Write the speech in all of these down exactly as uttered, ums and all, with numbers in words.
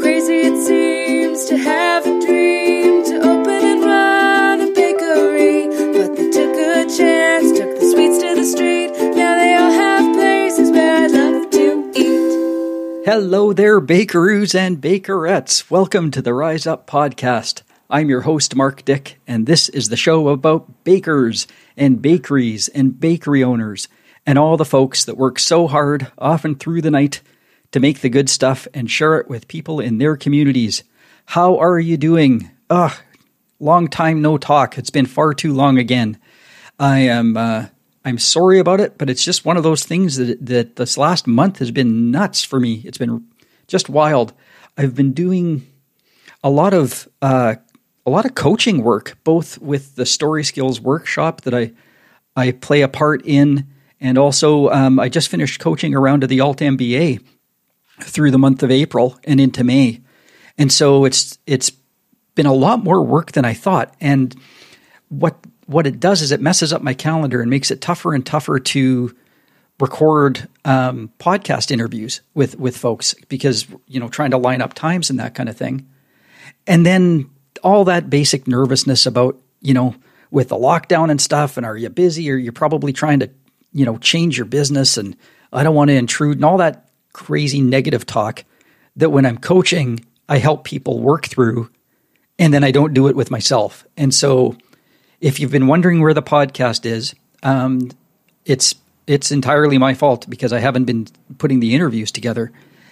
crazy it seems to have a dream to open and run a bakery. But they took a chance, took the sweets to the street. Now they all have places where I'd love to eat. Hello there, bakeroos and bakerettes. Welcome to the Rise Up Podcast. I'm your host, Mark Dick, and this is the show about bakers and bakeries and bakery owners and all the folks that work so hard, often through the night, to make the good stuff and share it with people in their communities. How are you doing? Ugh, long time no talk. It's been far too long again. I am uh, I'm sorry about it, but it's just one of those things that that this last month has been nuts for me. It's been just wild. I've been doing a lot of uh, a lot of coaching work, both with the Story Skills workshop that I I play a part in, and also um, I just finished coaching around to the Alt M B A through the month of April and into May, and so it's it's been a lot more work than I thought. And what what it does is it messes up my calendar and makes it tougher and tougher to record um, podcast interviews with with folks because you know trying to line up times and that kind of thing, and then all that basic nervousness about, you know, with the lockdown and stuff, and are you busy, or you're probably trying to, you know, change your business, and I don't want to intrude, and all that crazy negative talk that when I'm coaching, I help people work through, and then I don't do it with myself. And so if you've been wondering where the podcast is, um, it's it's entirely my fault because I haven't been putting the interviews together.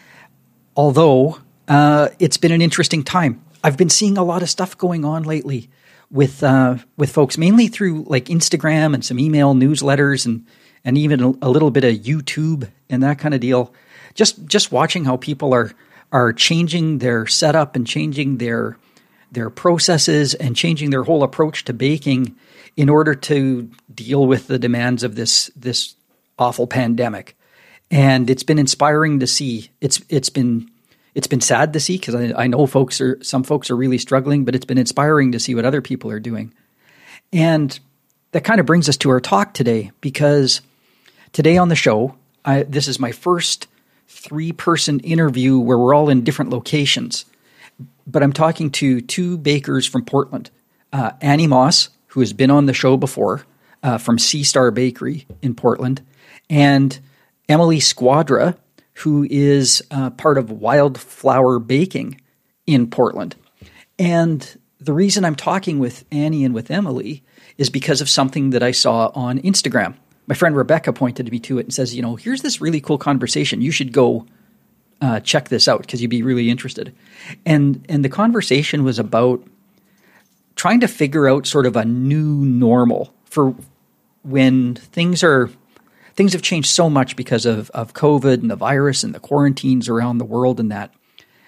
Although uh, it's been an interesting time. I've been seeing a lot of stuff going on lately with uh, with folks, mainly through like Instagram and some email newsletters and and even a, a little bit of YouTube and that kind of deal. Just just watching how people are are changing their setup and changing their their processes and changing their whole approach to baking in order to deal with the demands of this this awful pandemic. And it's been inspiring to see. It's it's been It's been sad to see because I, I know folks are some folks are really struggling, but it's been inspiring to see what other people are doing. And that kind of brings us to our talk today, because today on the show, I, this is my first three-person interview where we're all in different locations. But I'm talking to two bakers from Portland, uh, Annie Moss, who has been on the show before, uh, from Sea Star Bakery in Portland, and Emily Squadra, who is uh, part of Wildflower Baking in Portland. And the reason I'm talking with Annie and with Emily is because of something that I saw on Instagram. My friend Rebecca pointed me to it and says, you know, here's this really cool conversation. You should go uh, check this out because you'd be really interested. And and the conversation was about trying to figure out sort of a new normal for when things are Things have changed so much because of, of COVID and the virus and the quarantines around the world and that.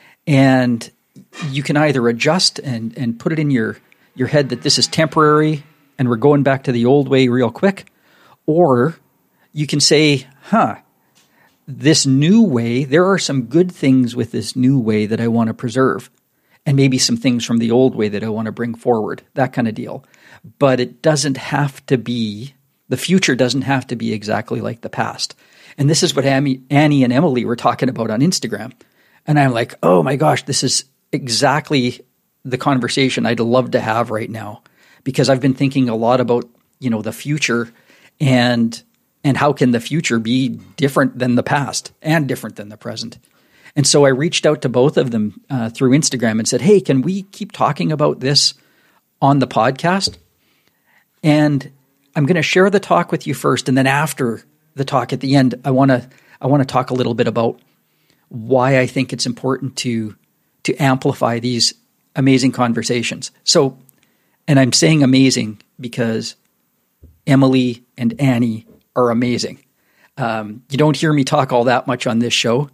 And you can either adjust and, and put it in your, your head that this is temporary and we're going back to the old way real quick. Or you can say, huh, this new way, there are some good things with this new way that I want to preserve. And maybe some things from the old way that I want to bring forward, that kind of deal. But it doesn't have to be The future doesn't have to be exactly like the past. And this is what Annie, Annie and Emily were talking about on Instagram. And I'm like, oh my gosh, this is exactly the conversation I'd love to have right now, because I've been thinking a lot about, you know, the future and and how can the future be different than the past and different than the present. And so I reached out to both of them uh, through Instagram and said, hey, can we keep talking about this on the podcast? And I'm going to share the talk with you first, and then after the talk at the end, I want to I want to talk a little bit about why I think it's important to to amplify these amazing conversations. So, and I'm saying amazing because Emily and Annie are amazing. Um, you don't hear me talk all that much on this show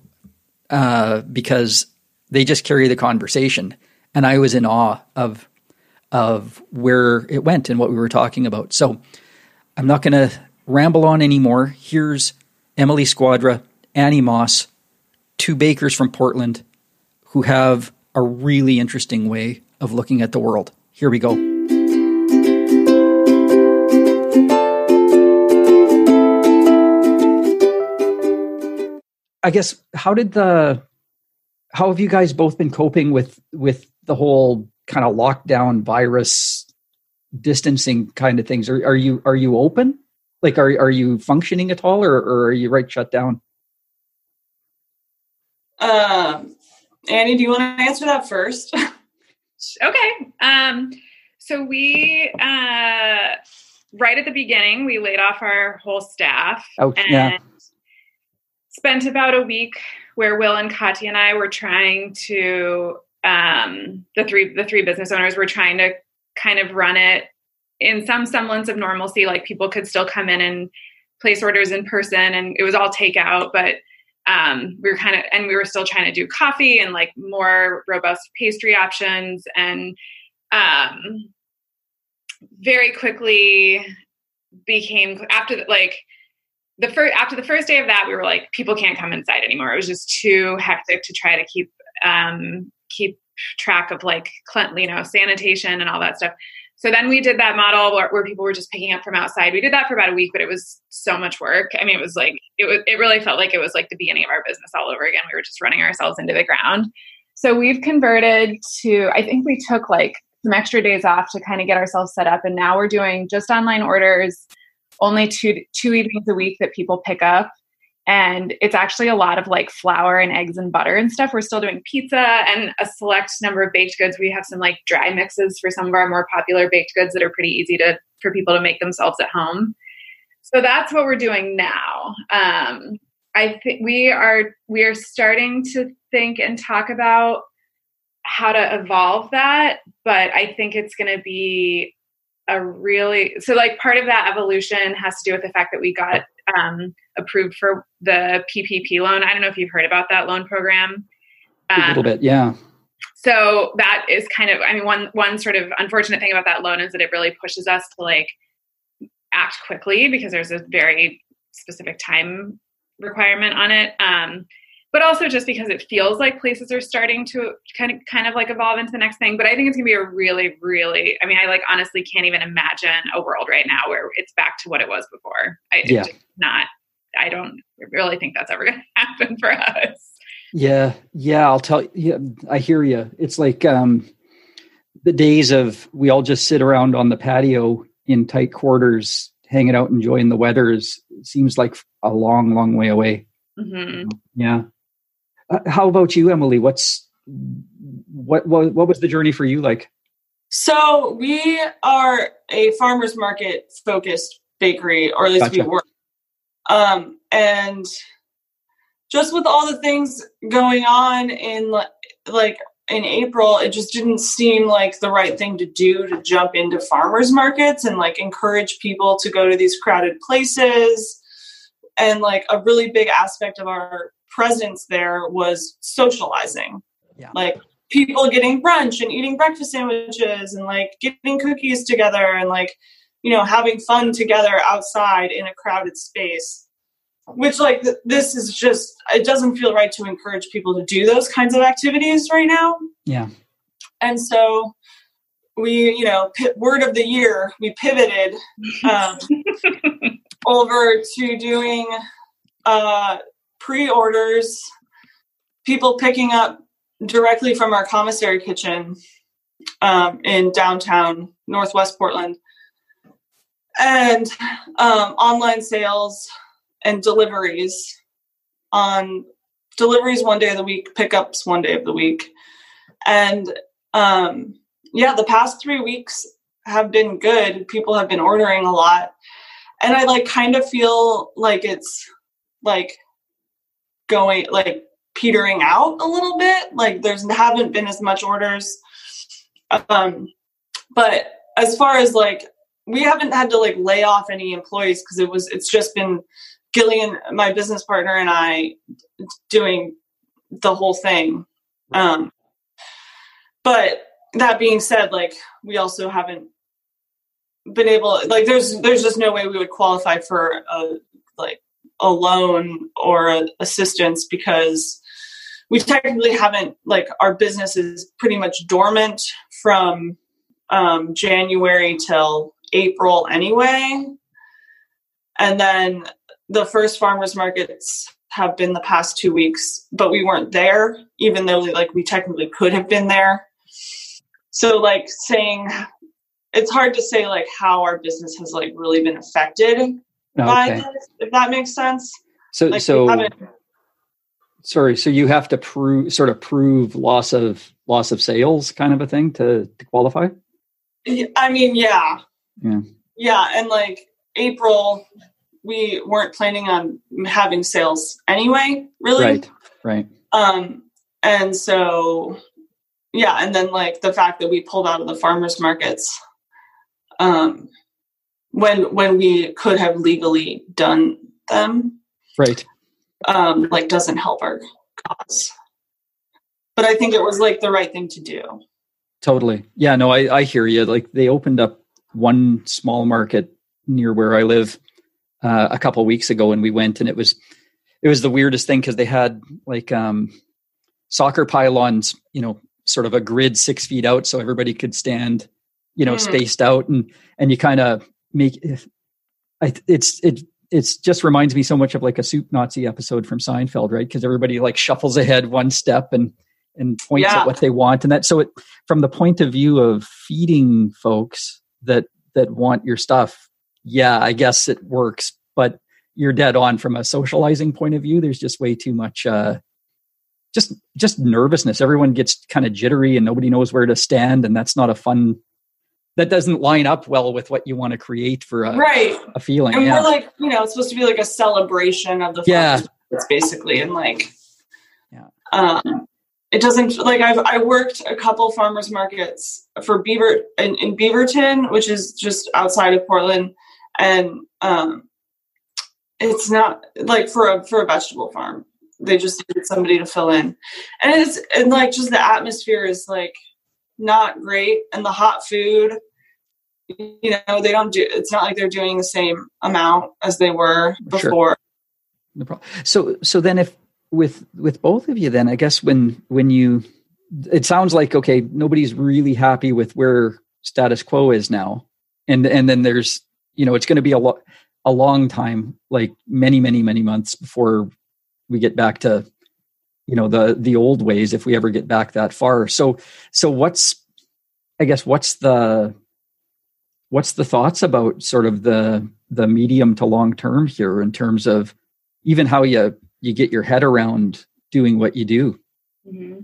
uh, because they just carry the conversation, and I was in awe of of where it went and what we were talking about. So I'm not going to ramble on anymore. Here's Emily Squadra, Annie Moss, two bakers from Portland who have a really interesting way of looking at the world. Here we go. I guess, how did the how have you guys both been coping with with the whole kind of lockdown virus distancing kind of things? Are, are you are you open? Like, are are you functioning at all, or, or are you right shut down? Um, Annie, do you want to answer that first? Okay. Um, so we, uh, right at the beginning, we laid off our whole staff oh, and yeah. spent about a week where Will and Katya and I were trying to, um, the three, the three business owners were trying to kind of run it in some semblance of normalcy. Like people could still come in and place orders in person, and it was all takeout, but Um, we were kind of, and we were still trying to do coffee and like more robust pastry options. And, um, very quickly became after the, like the first, after the first day of that, we were like, people can't come inside anymore. It was just too hectic to try to keep, um, keep track of like, you know, sanitation and all that stuff. So then we did that model where, where people were just picking up from outside. We did that for about a week, but it was so much work. I mean, it was like, it was, it really felt like it was like the beginning of our business all over again. We were just running ourselves into the ground. So we've converted to, I think we took like some extra days off to kind of get ourselves set up. And now we're doing just online orders, only two, two evenings a week that people pick up. And it's actually a lot of like flour and eggs and butter and stuff. We're still doing pizza and a select number of baked goods. We have some like dry mixes for some of our more popular baked goods that are pretty easy to for people to make themselves at home. So that's what we're doing now. Um, I think we are we are starting to think and talk about how to evolve that, but I think it's going to be a really so like part of that evolution has to do with the fact that we got um, approved for the P P P loan. I don't know if you've heard about that loan program. Um, A little bit, yeah. So that is kind of, I mean, one one sort of unfortunate thing about that loan is that it really pushes us to like act quickly because there's a very specific time requirement on it. Um, but also just because it feels like places are starting to kind of kind of like evolve into the next thing. But I think it's gonna be a really, really, I mean, I like honestly can't even imagine a world right now where it's back to what it was before. I yeah. just not, I don't really think that's ever gonna happen for us. Yeah. Yeah. I'll tell you, yeah, I hear you. It's like um, the days of we all just sit around on the patio in tight quarters, hanging out, enjoying the weather is, seems like a long, long way away. Mm-hmm. Yeah. Uh, how about you, Emily? What's what, what what was the journey for you like? So we are a farmers market focused bakery, or at least Gotcha. we were. Um, and just with all the things going on in like in April, it just didn't seem like the right thing to do to jump into farmers markets and like encourage people to go to these crowded places. And like a really big aspect of our presence there was socializing. Yeah. Like people getting brunch and eating breakfast sandwiches and like getting cookies together and like, you know, having fun together outside in a crowded space, which like th- this is just, it doesn't feel right to encourage people to do those kinds of activities right now. Yeah. And so we, you know, p- word of the year, we pivoted um, over to doing uh, pre-orders, people picking up directly from our commissary kitchen um, in downtown Northwest Portland, and um, online sales and deliveries on deliveries one day of the week, pickups one day of the week. And um, yeah, the past three weeks have been good. People have been ordering a lot. And I like kind of feel like it's like going, like petering out a little bit. Like there's haven't been as much orders. Um, but as far as like, we haven't had to like lay off any employees because it was, it's just been Gillian, my business partner, and I doing the whole thing. Um, but that being said, like we also haven't been able, like there's there's just no way we would qualify for a like a loan or a assistance because we technically haven't, like our business is pretty much dormant from um, January till April anyway. And then the first farmers markets have been the past two weeks, but we weren't there, even though like we technically could have been there. So like saying, it's hard to say like how our business has like really been affected okay. by this, if that makes sense. So, like, so sorry. So you have to prove, sort of prove loss of loss of sales kind of a thing to, to qualify? I mean, yeah. Yeah. Yeah. And like April, we weren't planning on having sales anyway, really. Right. Right. Um, and so, yeah. And then like the fact that we pulled out of the farmers markets, um, when, when we could have legally done them. Right. Um, like doesn't help our cause. But I think it was like the right thing to do. Totally. Yeah, no, I, I hear you. Like they opened up one small market near where I live uh, a couple of weeks ago, and we went, and it was it was the weirdest thing because they had like um, soccer pylons, you know, sort of a grid six feet out, so everybody could stand, you know, mm. spaced out, and and you kind of make I, it's it it's just reminds me so much of like a Soup Nazi episode from Seinfeld, right? Because everybody like shuffles ahead one step and and points yeah. at what they want. And that, so it, from the point of view of feeding folks that, that want your stuff, yeah, I guess it works, but you're dead on from a socializing point of view. There's just way too much, uh, just, just nervousness. Everyone gets kind of jittery and nobody knows where to stand. And that's not a fun, that doesn't line up well with what you want to create for a, right. a feeling. And yeah. we're like, you know, it's supposed to be like a celebration of the yeah. It's basically, and like, yeah. um, it doesn't like I've I worked a couple farmers markets for Beaver in, in Beaverton, which is just outside of Portland, and um, it's not like for a for a vegetable farm. They just needed somebody to fill in, and it's and like just the atmosphere is like not great, and the hot food, you know, they don't do. It's not like they're doing the same amount as they were before. Sure. No problem. So so then if. With with both of you, then I guess when when you, it sounds like okay, nobody's really happy with where status quo is now, and and then there's you know it's going to be a lo- a long time, like many many many months before we get back to you know the the old ways if we ever get back that far. So so what's I guess what's the what's the thoughts about sort of the the medium to long term here in terms of even how you. you get your head around doing what you do? Mm-hmm.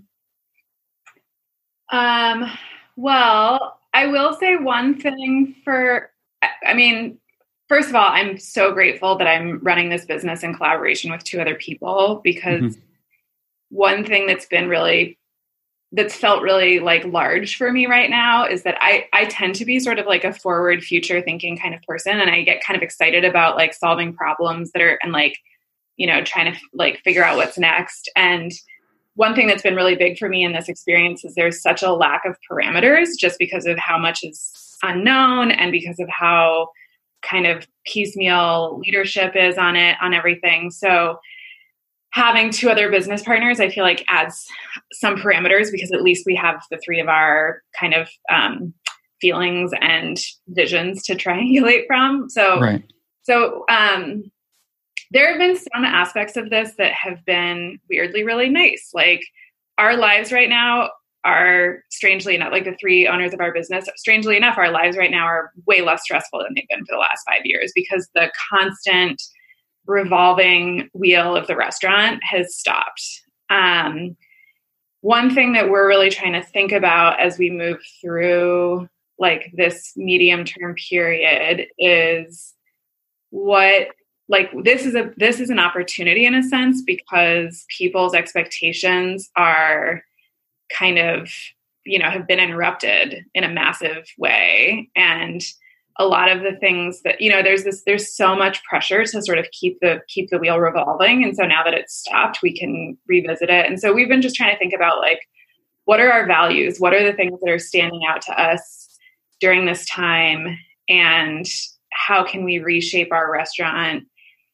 Um, well, I will say one thing for, I mean, first of all, I'm so grateful that I'm running this business in collaboration with two other people, because mm-hmm. one thing that's been really, that's felt really like large for me right now is that I, I tend to be sort of like a forward future thinking kind of person. And I get kind of excited about like solving problems that are, and like, you know, trying to like figure out what's next. And one thing that's been really big for me in this experience is there's such a lack of parameters just because of how much is unknown and because of how kind of piecemeal leadership is on it, on everything. So having two other business partners, I feel like adds some parameters because at least we have the three of our kind of um, feelings and visions to triangulate from. So, right. so, um, there have been some aspects of this that have been weirdly really nice. Like our lives right now are strangely enough, like the three owners of our business, strangely enough, our lives right now are way less stressful than they've been for the last five years because the constant revolving wheel of the restaurant has stopped. Um, one thing that we're really trying to think about as we move through like this medium term period is what, like this is a this is an opportunity in a sense because people's expectations are kind of, you know, have been interrupted in a massive way. And a lot of the things that, you know, there's this there's so much pressure to sort of keep the keep the wheel revolving. And so now that it's stopped, we can revisit it. And so we've been just trying to think about like, what are our values? What are the things that are standing out to us during this time? And how can we reshape our restaurant?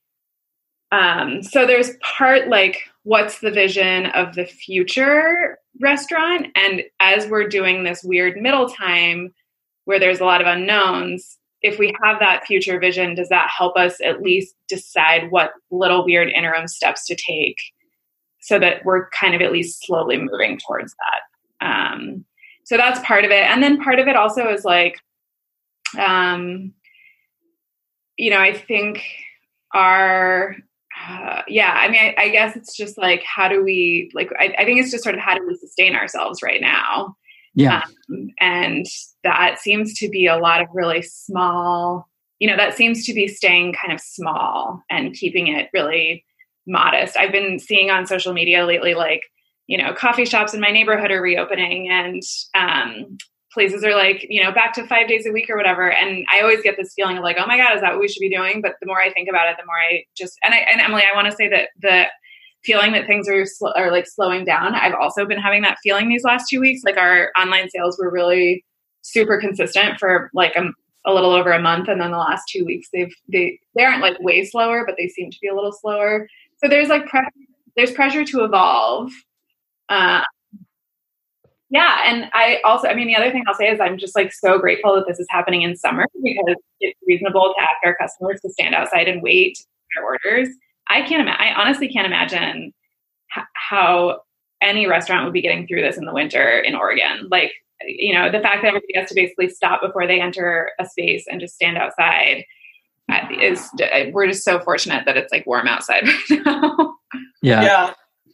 Um, so there's part like, what's the vision of the future restaurant? And as we're doing this weird middle time where there's a lot of unknowns, if we have that future vision, does that help us at least decide what little weird interim steps to take so that we're kind of at least slowly moving towards that? Um, so that's part of it. And then part of it also is like, um, you know, I think our, uh, yeah, I mean, I, I guess it's just like, how do we, like, I, I think it's just sort of how do we sustain ourselves right now? Yeah. Um, and that seems to be a lot of really small, you know, that seems to be staying kind of small and keeping it really modest. I've been seeing on social media lately, like, you know, coffee shops in my neighborhood are reopening and um, places are like, you know, back to five days a week or whatever. And I always get this feeling of like, oh my God, is that what we should be doing? But the more I think about it, the more I just, and I, and Emily, I want to say that the feeling that things are sl- are like slowing down. I've also been having that feeling these last two weeks. Like our online sales were really super consistent for like a, a little over a month. And then the last two weeks, they've, they, they aren't like way slower, but they seem to be a little slower. So there's like, pre- there's pressure to evolve. Uh, yeah. And I also, I mean, the other thing I'll say is I'm just like so grateful that this is happening in summer because it's reasonable to ask our customers to stand outside and wait to their orders. I can't imagine, I honestly can't imagine h- how any restaurant would be getting through this in the winter in Oregon. Like, you know, the fact that everybody has to basically stop before they enter a space and just stand outside is, we're just so fortunate that it's like warm outside right now. Yeah. Yeah.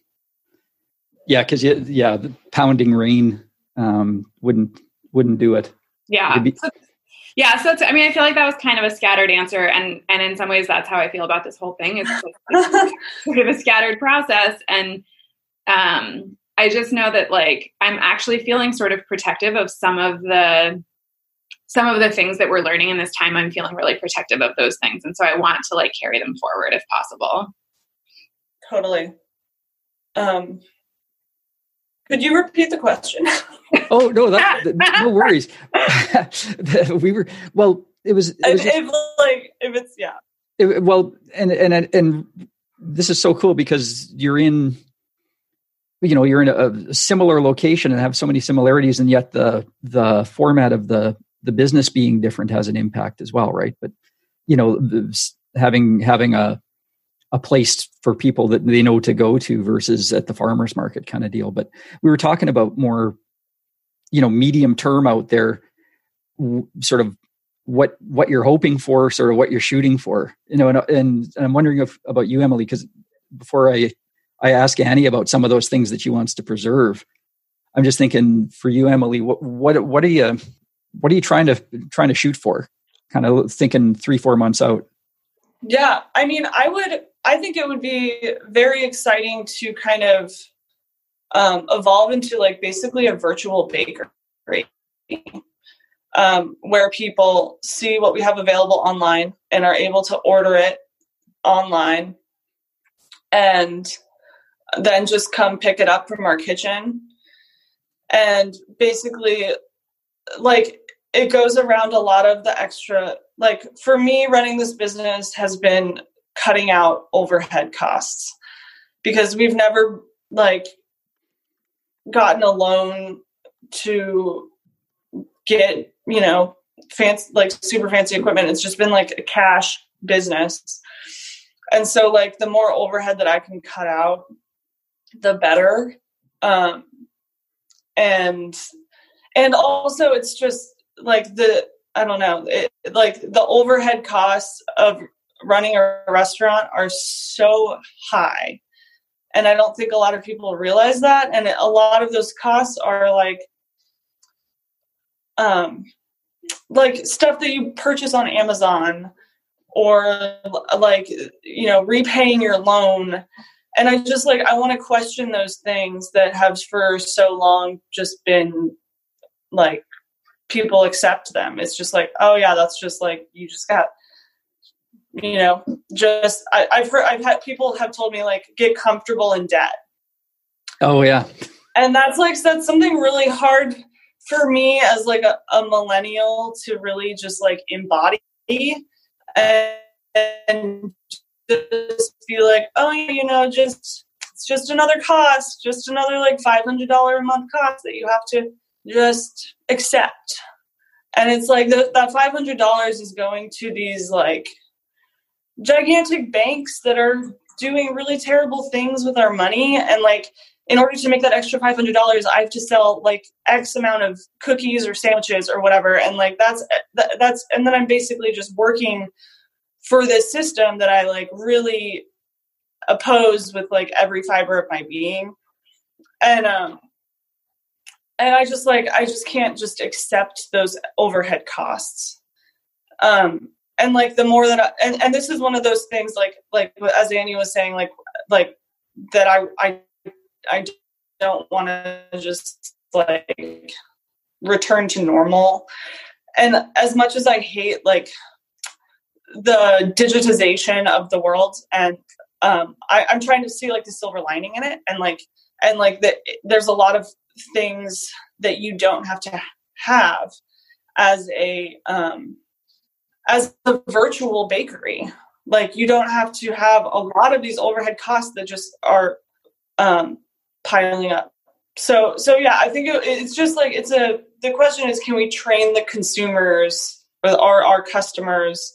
Yeah. Cause you, yeah, the pounding rain um, wouldn't, wouldn't do it. Yeah. Be- so, yeah. So it's, I mean, I feel like that was kind of a scattered answer. And, and in some ways that's how I feel about this whole thing. It's like, sort of a scattered process. And um, I just know that like, I'm actually feeling sort of protective of some of the, some of the things that we're learning in this time. I'm feeling really protective of those things. And so I want to like carry them forward if possible. Totally. Um, could you repeat the question? Oh no, that, no worries. we were, well, it was, it was if, if like, if it's, yeah. It, well, and, and, and this is so cool because you're in, you know, you're in a, a similar location and have so many similarities, and yet the, the format of the, the business being different has an impact as well. Right. But, you know, having, having a, a place for people that they know to go to versus at the farmer's market kind of deal. But we were talking about more, you know, medium term out there, w- sort of what, what you're hoping for, sort of what you're shooting for, you know, and, and, and I'm wondering if, about you, Emily, because before I, I ask Annie about some of those things that she wants to preserve, I'm just thinking for you, Emily, what, what, what are you, what are you trying to, trying to shoot for? Kind of thinking three, four months out. Yeah. I mean, I would, I think it would be very exciting to kind of um, evolve into like basically a virtual bakery um, where people see what we have available online and are able to order it online and then just come pick it up from our kitchen. And basically, like, it goes around a lot of the extra, like for me, running this business has been cutting out overhead costs because we've never like gotten a loan to get, you know, fancy, like super fancy equipment. It's just been like a cash business. And so like the more overhead that I can cut out, the better. Um, and, and also it's just like the, I don't know, it, like the overhead costs of running a restaurant are so high. And I don't think a lot of people realize that. And a lot of those costs are like, um, like stuff that you purchase on Amazon or like, you know, repaying your loan. And I just like, I want to question those things that have for so long just been like, people accept them. It's just like, oh yeah, that's just like, you just got, you know, just, I, I've heard, I've had people have told me like, get comfortable in debt. Oh yeah. And that's like, that's something really hard for me as like a, a millennial to really just like embody and, and just be like, oh, you know, just, it's just another cost, just another like five hundred dollars a month cost that you have to just accept. And it's like the, that five hundred dollars is going to these like gigantic banks that are doing really terrible things with our money. And like, in order to make that extra five hundred dollars, I have to sell like X amount of cookies or sandwiches or whatever. And like, that's, that, that's, and then I'm basically just working for this system that I like really oppose with like every fiber of my being. And, um, and I just like, I just can't just accept those overhead costs. Um, and like the more that I, and, and this is one of those things like, like as Annie was saying, like, like that I, I, I don't want to just like return to normal. And as much as I hate like the digitization of the world, and um, I, I'm trying to see like the silver lining in it, and like and like that there's a lot of things that you don't have to have as a um, as a virtual bakery. Like you don't have to have a lot of these overhead costs that just are um, piling up. So so yeah, I think it, it's just like it's a the question is, can we train the consumers or our customers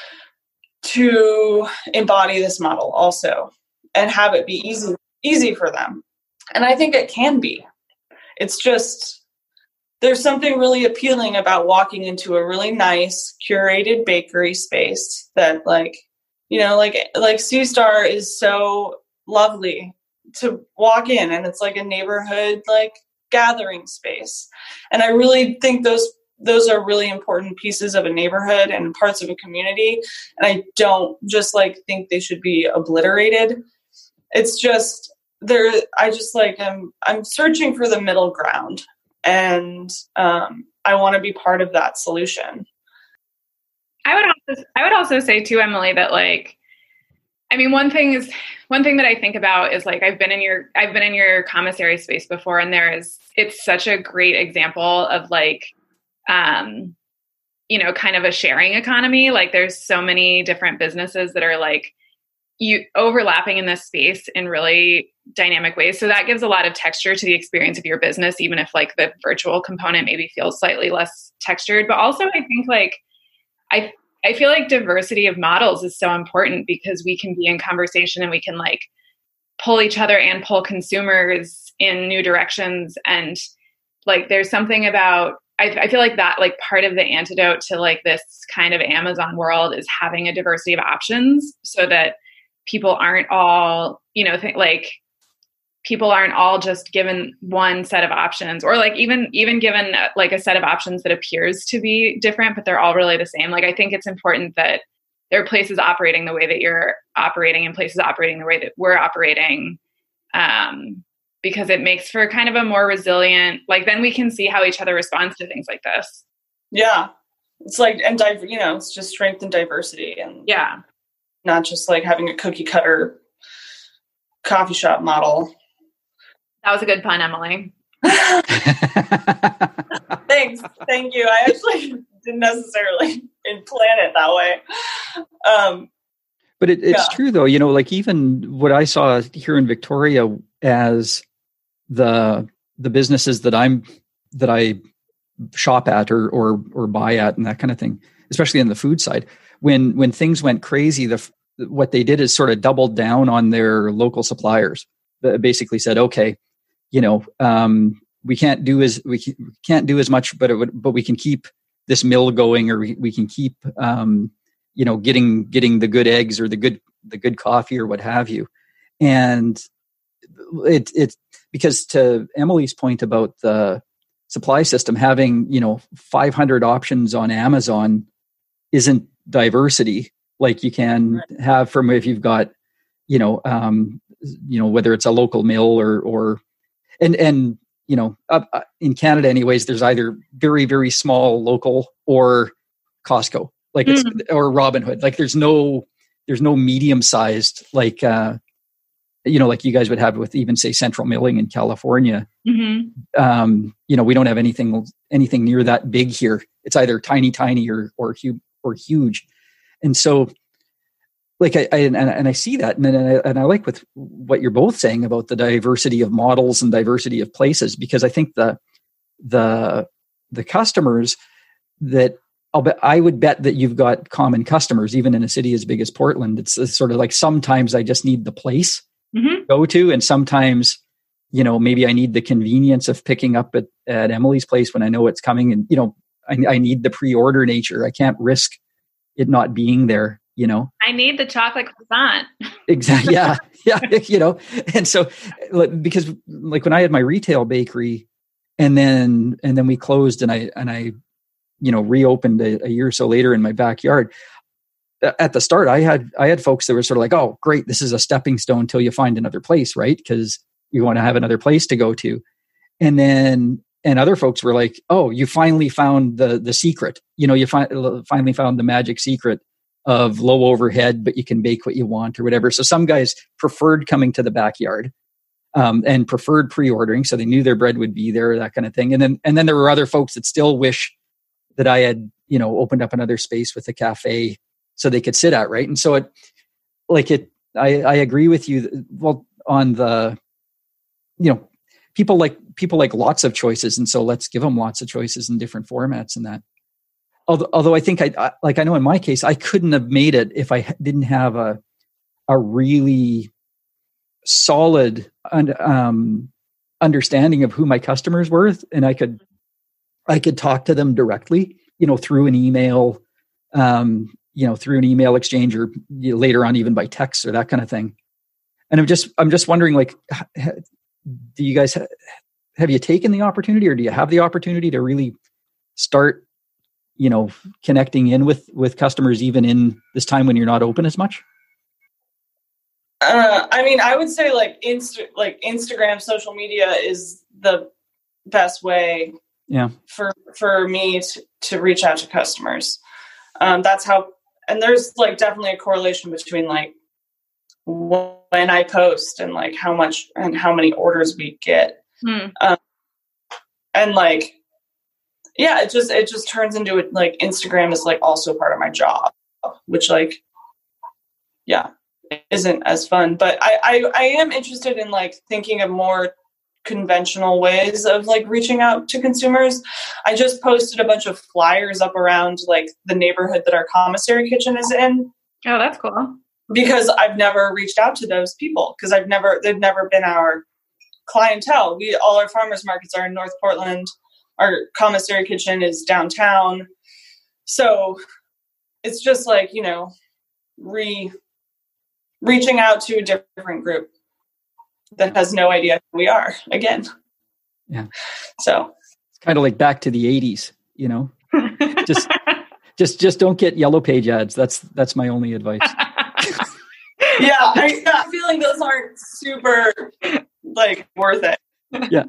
to embody this model also and have it be easy easy for them? And I think it can be. It's just there's something really appealing about walking into a really nice curated bakery space that like, you know, like like C-Star is so lovely to walk in, and it's like a neighborhood like gathering space. And I really think those those are really important pieces of a neighborhood and parts of a community. And I don't just like think they should be obliterated. It's just there. I just like I'm I'm searching for the middle ground, and um, I want to be part of that solution. I would also I would also say too, Emily, that like, I mean, one thing is one thing that I think about is like I've been in your I've been in your commissary space before, and there is it's such a great example of like, um, you know, kind of a sharing economy. Like there's so many different businesses that are like you overlapping in this space in really dynamic ways. So that gives a lot of texture to the experience of your business, even if like the virtual component maybe feels slightly less textured. But also I think like I I feel like diversity of models is so important because we can be in conversation and we can like pull each other and pull consumers in new directions. And like, there's something about, I, I feel like that like part of the antidote to like this kind of Amazon world is having a diversity of options so that people aren't all, you know, th- like people aren't all just given one set of options, or like even even given uh, like a set of options that appears to be different, but they're all really the same. Like I think it's important that there are places operating the way that you're operating and places operating the way that we're operating, um, because it makes for kind of a more resilient, like then we can see how each other responds to things like this. Yeah. It's like, and diver, you know, it's just strength and diversity, and yeah, not just like having a cookie cutter coffee shop model. That was a good pun, Emily. Thanks. Thank you. I actually didn't necessarily plan it that way. Um, but it, it's yeah. true, though. You know, like even what I saw here in Victoria as the the businesses that I'm that I shop at or or or buy at and that kind of thing, especially in the food side, when when things went crazy, the what they did is sort of doubled down on their local suppliers. They basically said, okay, you know, um, we can't do as we can't do as much, but it would, but we can keep this mill going, or we, we can keep, um, you know, getting getting the good eggs or the good the good coffee or what have you. And it it because to Emily's point about the supply system, having, you know, five hundred options on Amazon isn't diversity like you can right. have from if you've got, you know, um, you know, whether it's a local mill or or and and you know, up uh, in Canada anyways, there's either very very small local or Costco, like it's mm. or Robinhood. Like there's no there's no medium sized like uh, you know, like you guys would have with even say Central Milling in California. Mm-hmm. Um, you know, we don't have anything anything near that big here. It's either tiny tiny or or huge or huge, and so. Like I, I and, and I see that, and, and I and I like with what you're both saying about the diversity of models and diversity of places, because I think the the the customers that I'll bet, I would bet that you've got common customers, even in a city as big as Portland. It's, it's sort of like sometimes I just need the place mm-hmm. to go to. And sometimes, you know, maybe I need the convenience of picking up at, at Emily's place when I know it's coming. And, you know, I, I need the pre-order nature. I can't risk it not being there, you know. I need the chocolate croissant. Exactly. Yeah. Yeah. You know, and so because like when I had my retail bakery and then, and then we closed and I, and I, you know, reopened a, a year or so later in my backyard. At the start, I had, I had folks that were sort of like, oh, great. This is a stepping stone till you find another place. Right. Cause you want to have another place to go to. And then, and other folks were like, oh, you finally found the, the secret, you know, you fi- finally found the magic secret of low overhead, but you can bake what you want or whatever. So some guys preferred coming to the backyard um, and preferred pre-ordering. So they knew their bread would be there, that kind of thing. And then, and then there were other folks that still wish that I had, you know, opened up another space with a cafe so they could sit at. Right. And so it, like it, I, I agree with you. Well, on the, you know, people like, people like lots of choices. And so let's give them lots of choices in different formats and that. Although, although I think I, I, like, I know in my case, I couldn't have made it if I didn't have a, a really solid um, understanding of who my customers were. And I could, I could talk to them directly, you know, through an email, um, you know, through an email exchange or you know, later on even by text or that kind of thing. And I'm just, I'm just wondering, like, do you guys, ha- have you taken the opportunity or do you have the opportunity to really start, you know, connecting in with, with customers even in this time when you're not open as much? Uh, I mean, I would say like Insta, like Instagram, social media is the best way yeah. for, for me to, to reach out to customers. Um, that's how, and there's like definitely a correlation between like when I post and like how much and how many orders we get. Hmm. Um, and like, yeah, it just, it just turns into it. Like Instagram is like also part of my job, which like, yeah, isn't as fun, but I, I, I am interested in like thinking of more conventional ways of like reaching out to consumers. I just posted a bunch of flyers up around like the neighborhood that our commissary kitchen is in. Oh, that's cool. Because I've never reached out to those people because I've never, they've never been our clientele. We, all our farmers markets are in North Portland. Our commissary kitchen is downtown. So it's just like, you know, re reaching out to a different group that has no idea who we are again. Yeah. So it's kind of like back to the eighties, you know, just, just, just don't get Yellow Page ads. That's, that's my only advice. yeah. I, I'm feeling those aren't super like worth it. Yeah.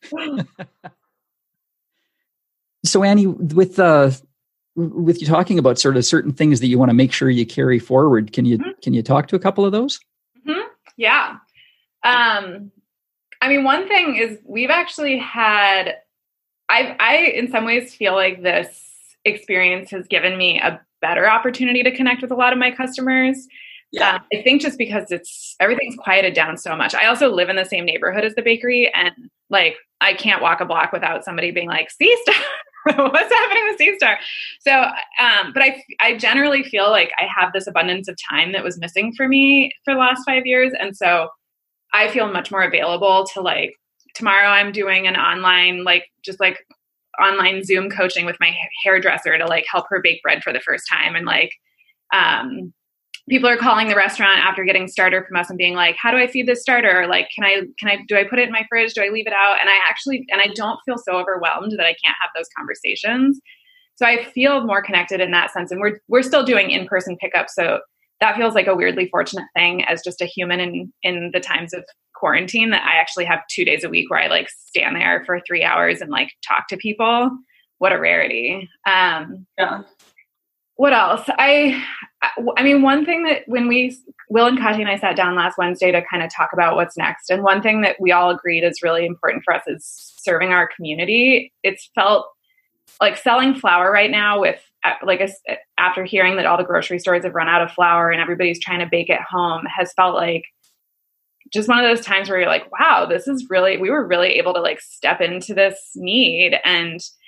So Annie, with, uh, with you talking about sort of certain things that you want to make sure you carry forward, can you, mm-hmm. can you talk to a couple of those? Mm-hmm. Yeah. Um, I mean, one thing is we've actually had, I, I, in some ways feel like this experience has given me a better opportunity to connect with a lot of my customers. Yeah. Um, I think just because it's, everything's quieted down so much. I also live in the same neighborhood as the bakery and like, I can't walk a block without somebody being like, C-Star, what's happening with C-Star? So, um, but I, I generally feel like I have this abundance of time that was missing for me for the last five years. And so I feel much more available to like, tomorrow I'm doing an online, like just like online Zoom coaching with my hairdresser to like help her bake bread for the first time. And like, um, people are calling the restaurant after getting starter from us and being like, how do I feed this starter? Like, can I, can I, do I put it in my fridge? Do I leave it out? And I actually, and I don't feel so overwhelmed that I can't have those conversations. So I feel more connected in that sense. And we're, we're still doing in-person pickup. So that feels like a weirdly fortunate thing as just a human in, in the times of quarantine that I actually have two days a week where I like stand there for three hours and like talk to people. What a rarity. Um, yeah. What else? I, I mean, one thing that when we, Will and Katya and I sat down last Wednesday to kind of talk about what's next. And one thing that we all agreed is really important for us is serving our community. It's felt like selling flour right now with like a, after hearing that all the grocery stores have run out of flour and everybody's trying to bake at home has felt like just one of those times where you're like, wow, this is really, we were really able to like step into this need and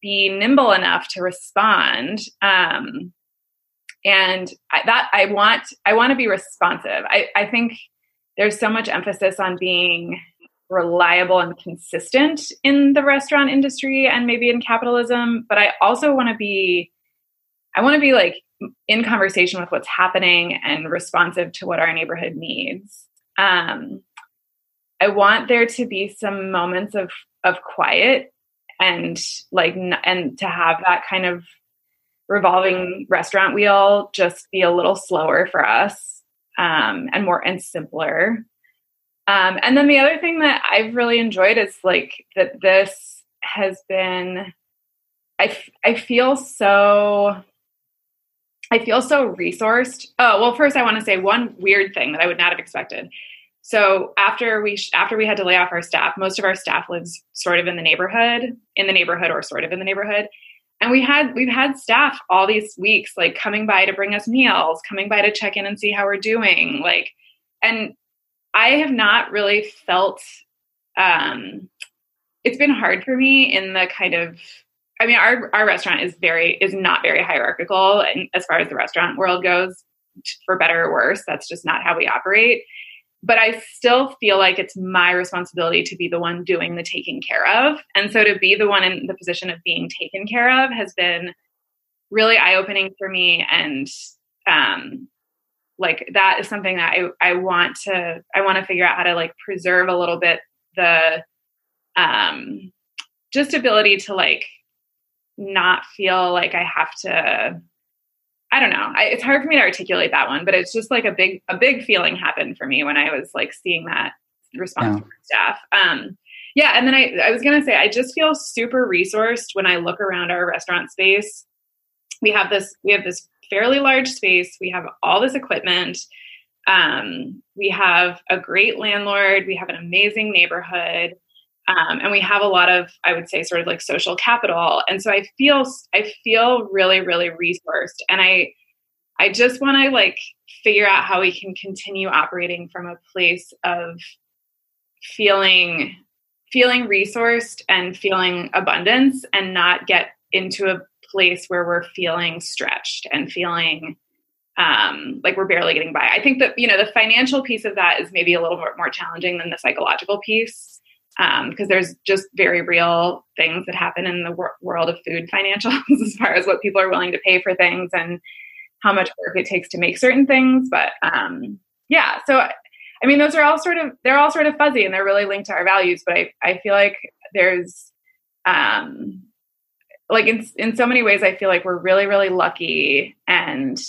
be nimble enough to respond. Um, and I, that I want, I want to be responsive. I, I think there's so much emphasis on being reliable and consistent in the restaurant industry and maybe in capitalism, but I also want to be, I want to be like in conversation with what's happening and responsive to what our neighborhood needs. Um, I want there to be some moments of, of quiet and like, and to have that kind of revolving restaurant wheel just be a little slower for us, um, and more and simpler. Um, and then the other thing that I've really enjoyed is like that this has been, I, f- I feel so, I feel so resourced. Oh, well, first I want to say one weird thing that I would not have expected. So after we, sh- after we had to lay off our staff, most of our staff lives sort of in the neighborhood, in the neighborhood or sort of in the neighborhood. And we had, we've had staff all these weeks, like coming by to bring us meals, coming by to check in and see how we're doing. Like, and I have not really felt, um, it's been hard for me in the kind of, I mean, our, our restaurant is very, is not very hierarchical. And as far as the restaurant world goes, for better or worse, that's just not how we operate. But I still feel like it's my responsibility to be the one doing the taking care of. And so to be the one in the position of being taken care of has been really eye-opening for me. And, um, like that is something that I, I want to, I want to figure out how to like preserve a little bit the, um, just ability to like not feel like I have to, I don't know. I, it's hard for me to articulate that one, but it's just like a big, a big feeling happened for me when I was like seeing that response Yeah. from staff. Um, yeah. And then I, I was going to say, I just feel super resourced when I look around our restaurant space. We have this, we have this fairly large space. We have all this equipment. Um, we have a great landlord. We have an amazing neighborhood. Um, and we have a lot of, I would say, sort of like social capital. And so I feel, I feel really, really resourced. And I, I just want to like figure out how we can continue operating from a place of feeling, feeling resourced and feeling abundance, and not get into a place where we're feeling stretched and feeling um, like we're barely getting by. I think that, you know, the financial piece of that is maybe a little bit more challenging than the psychological piece. Um, because there's just very real things that happen in the wor- world of food financials as far as what people are willing to pay for things and how much work it takes to make certain things. But um, yeah, so I mean, those are all sort of, they're all sort of fuzzy and they're really linked to our values. But I, I feel like there's um, like in, in so many ways, I feel like we're really, really lucky. And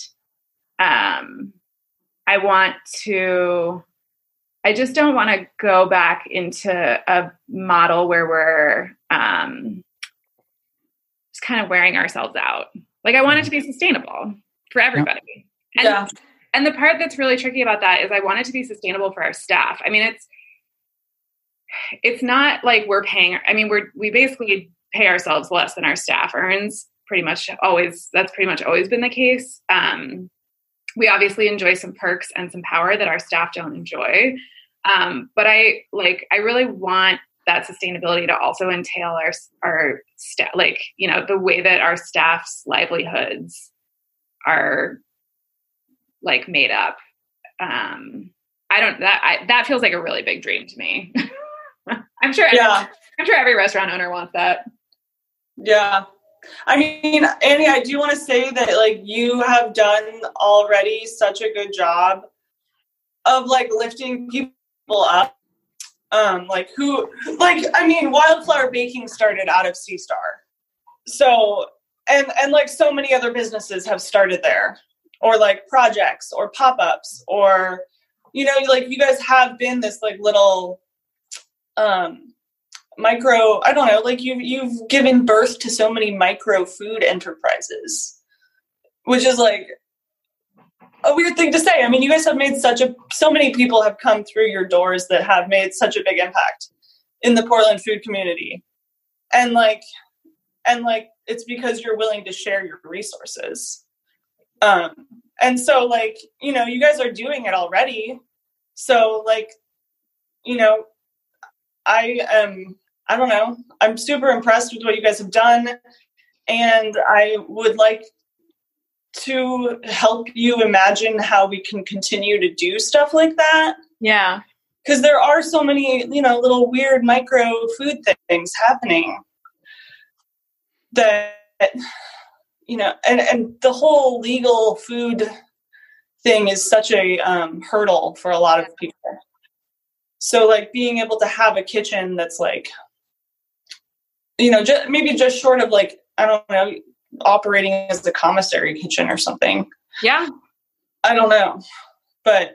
um, I want to, I just don't want to go back into a model where we're um, just kind of wearing ourselves out. Like I want it to be sustainable for everybody. And, Yeah. and the part that's really tricky about that is I want it to be sustainable for our staff. I mean, it's, it's not like we're paying, I mean, we're, we basically pay ourselves less than our staff earns pretty much always. That's pretty much always been the case. Um, we obviously enjoy some perks and some power that our staff don't enjoy. Um, but I like, I really want that sustainability to also entail our, our staff, like, you know, the way that our staff's livelihoods are like made up. Um, I don't, that, I, that feels like a really big dream to me. I'm sure, Yeah. every, I'm sure every restaurant owner wants that. Yeah. I mean, Annie, I do want to say that like you have done already such a good job of like lifting people up. Um, like who, like, I mean, Wildflower Baking started out of C-Star. So, and, and like so many other businesses have started there, or like projects or pop-ups, or, you know, like you guys have been this like little, um, micro, I don't know, like you've, you've given birth to so many micro food enterprises, which is like a weird thing to say. I mean, you guys have made such a, so many people have come through your doors that have made such a big impact in the Portland food community. And like, and like, it's because you're willing to share your resources. Um, and so like, you know, you guys are doing it already. So like, you know, I am, I don't know, I'm super impressed with what you guys have done. And I would like to help you imagine how we can continue to do stuff like that. Yeah. Because there are so many, you know, little weird micro food things happening that, you know, and, and the whole legal food thing is such a um, hurdle for a lot of people. So like being able to have a kitchen that's like, you know, just, maybe just short of like, I don't know, operating as a commissary kitchen or something. Yeah. I don't know. But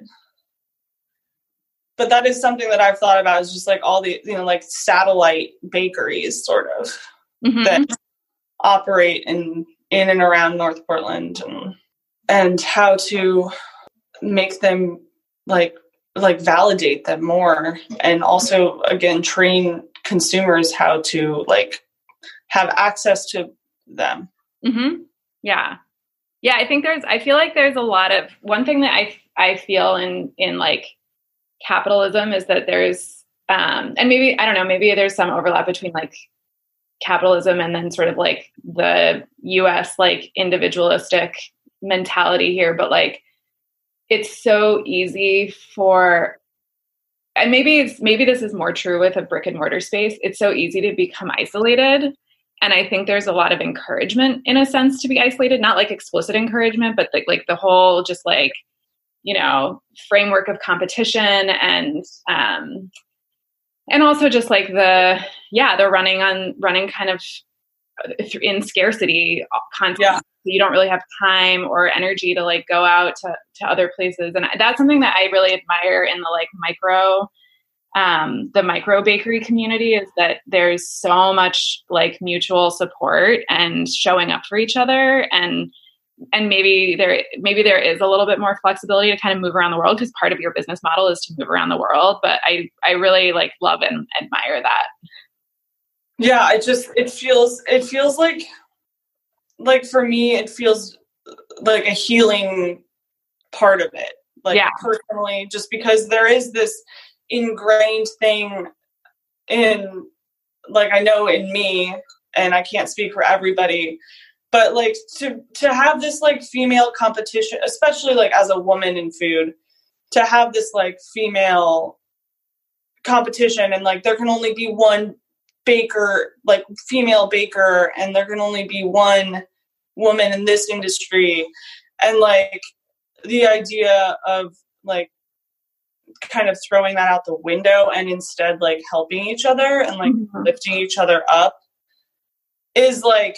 but that is something that I've thought about, is just like all the, you know, like satellite bakeries sort of mm-hmm. that operate in in and around North Portland, and and how to make them like like validate them more, and also again train consumers how to like have access to them. Mm-hmm. Yeah. Yeah. I think there's, I feel like there's a lot of, one thing that I, I feel in, in like capitalism is that there's, um, and maybe, I don't know, maybe there's some overlap between like capitalism and then sort of like the U S like individualistic mentality here. But like, it's so easy for, and maybe it's, maybe this is more true with a brick and mortar space. It's so easy to become isolated. And I think there's a lot of encouragement in a sense to be isolated, not like explicit encouragement, but like, like the whole just like, you know, framework of competition and, um, and also just like the, yeah, they're running on running kind of in scarcity content. Yeah. You don't really have time or energy to like go out to, to other places. And that's something that I really admire in the like micro Um, the micro bakery community, is that there's so much like mutual support and showing up for each other. And, and maybe there, maybe there is a little bit more flexibility to kind of move around the world, because part of your business model is to move around the world. But I, I really like love and admire that. Yeah. It just, it feels, it feels like, like for me, it feels like a healing part of it. Like yeah. personally, just because there is this ingrained thing in, like, I know in me, and I can't speak for everybody, but like to to have this like female competition, especially like as a woman in food, to have this like female competition, and like there can only be one baker, like female baker, and there can only be one woman in this industry, and like the idea of like kind of throwing that out the window and instead like helping each other and like mm-hmm. lifting each other up is like,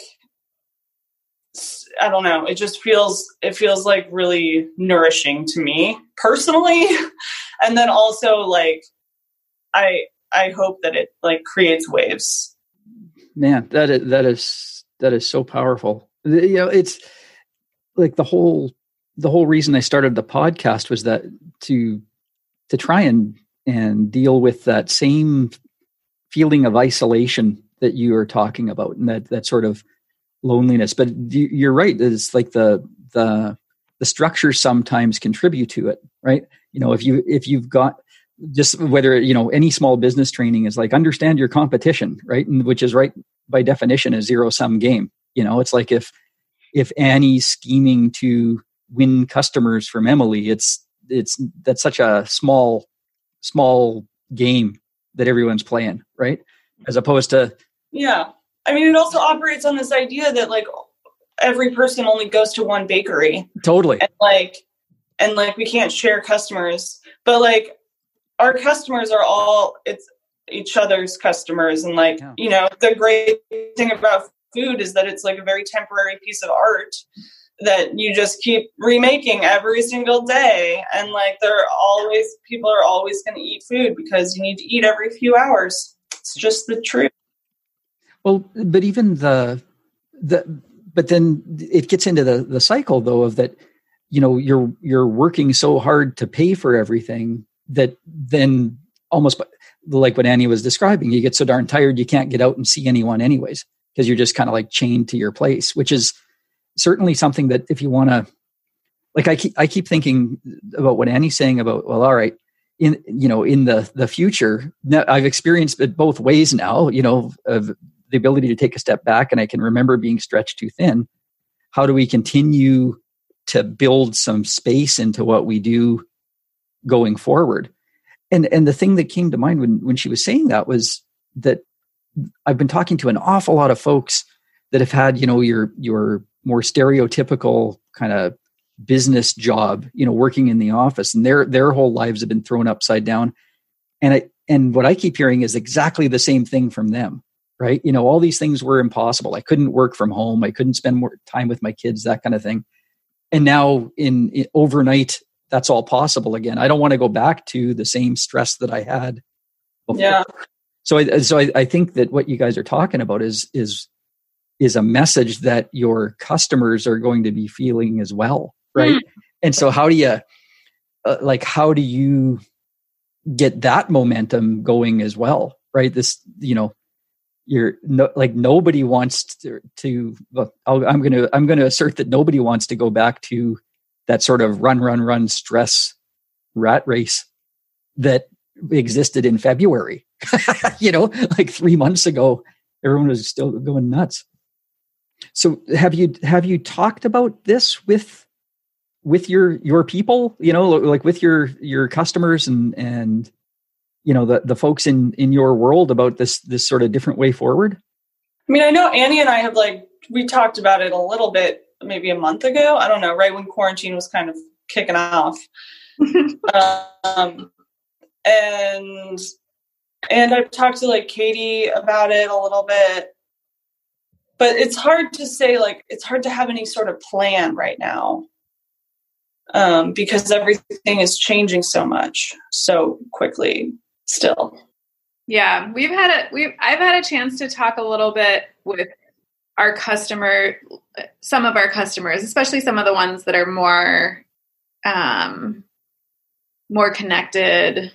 I don't know, it just feels, it feels like really nourishing to me personally. And then also like, I, I hope that it like creates waves. Man, that is, that is, that is so powerful. You know, it's like the whole, the whole reason I started the podcast was that to, to try and, and deal with that same feeling of isolation that you are talking about, and that, that sort of loneliness. But you're right. It's like the, the, the structures sometimes contribute to it, right? You know, if you, if you've got just whether, you know, any small business training is like, understand your competition, right? And which is right by definition a zero sum game. You know, it's like if, if Annie's scheming to win customers from Emily, it's, it's, that's such a small, small game that everyone's playing, right? As opposed to, yeah. I mean, it also operates on this idea that like every person only goes to one bakery. Totally. And like, and like we can't share customers, but like our customers are all, it's each other's customers. And like, yeah. you know, the great thing about food is that it's like a very temporary piece of art that you just keep remaking every single day. And like, there are always, people are always going to eat food because you need to eat every few hours. It's just the truth. Well, but even the, the, but then it gets into the, the cycle though of that, you know, you're, you're working so hard to pay for everything that then almost like what Annie was describing, you get so darn tired, you can't get out and see anyone anyways, because you're just kind of like chained to your place, which is certainly something that if you want to, like I keep, I keep thinking about what Annie's saying about, well, all right, in, you know, in the, the future, now I've experienced it both ways now, you know, of the ability to take a step back, and I can remember being stretched too thin. How do we continue to build some space into what we do going forward? And and the thing that came to mind when, when she was saying that was that I've been talking to an awful lot of folks that have had, you know, your your more stereotypical kind of business job, you know, working in the office, and their their whole lives have been thrown upside down. And I and what I keep hearing is exactly the same thing from them, right? You know, all these things were impossible. I couldn't work from home. I couldn't spend more time with my kids, that kind of thing. And now in, in overnight, that's all possible again. I don't want to go back to the same stress that I had before. Yeah. So I, so I, I think that what you guys are talking about is, is, is a message that your customers are going to be feeling as well. Right. Mm. And so how do you, uh, like, how do you get that momentum going as well? Right. This, you know, you're no, like, nobody wants to, to well, I'll, I'm going to, I'm going to assert that nobody wants to go back to that sort of run, run, run stress rat race that existed in February. You know, like three months ago, everyone was still going nuts. So have you, have you talked about this with, with your, your people, you know, like with your, your customers and, and, you know, the, the folks in, in your world about this, this sort of different way forward? I mean, I know Annie and I have like, we talked about it a little bit, maybe a month ago. I don't know, right when quarantine was kind of kicking off. um, and, and I've talked to like Katie about it a little bit, but it's hard to say, like, it's hard to have any sort of plan right now. Um, because everything is changing so much, so quickly still. Yeah, we've had a, we've, I've had a chance to talk a little bit with our customer, some of our customers, especially some of the ones that are more, um, more connected,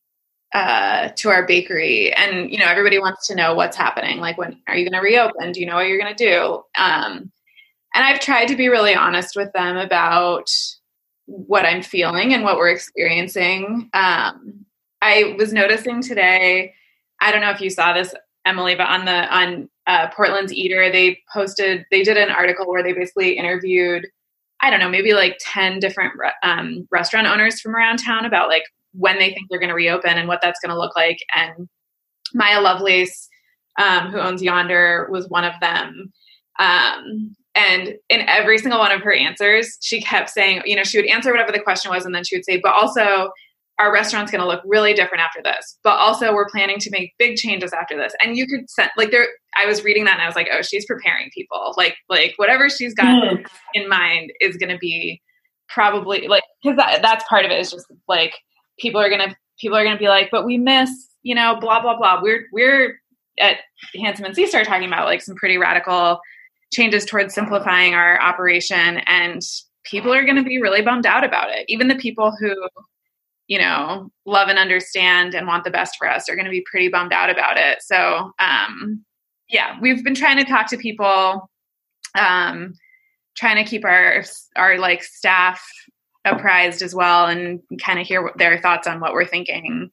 uh, to our bakery. And, you know, everybody wants to know what's happening. Like, when are you going to reopen? Do you know what you're going to do? Um, and I've tried to be really honest with them about what I'm feeling and what we're experiencing. Um, I was noticing today, I don't know if you saw this, Emily, but on the, on uh, Portland's Eater, they posted, they did an article where they basically interviewed, I don't know, maybe like ten different re- um, restaurant owners from around town about like when they think they're going to reopen and what that's going to look like. And Maya Lovelace, um, who owns Yonder, was one of them. Um, And in every single one of her answers, she kept saying, you know, she would answer whatever the question was, and then she would say, but also our restaurant's going to look really different after this. But also we're planning to make big changes after this. And you could send, like, there, I was reading that and I was like, oh, she's preparing people. Like, like whatever she's got mm. in mind is going to be probably like, because that, that's part of it is just like, people are going to, people are going to be like, but we miss, you know, blah, blah, blah. We're, we're at Handsome and Seastar talking about like some pretty radical changes towards simplifying our operation, and people are going to be really bummed out about it. Even the people who, you know, love and understand and want the best for us are going to be pretty bummed out about it. So, um, yeah, we've been trying to talk to people, um, trying to keep our, our like staff apprised as well, and kind of hear their thoughts on what we're thinking.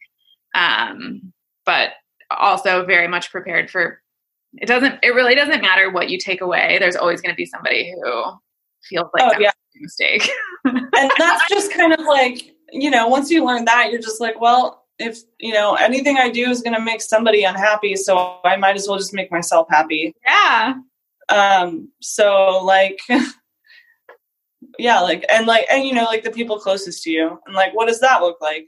Um, but also very much prepared for, it doesn't, it really doesn't matter what you take away. There's always going to be somebody who feels like oh, that yeah. was a mistake. And that's just kind of like, you know, once you learn that, you're just like, well, if, you know, anything I do is going to make somebody unhappy, so I might as well just make myself happy. Yeah. Um, so like, yeah, like, and like, and you know, like the people closest to you, and like, what does that look like?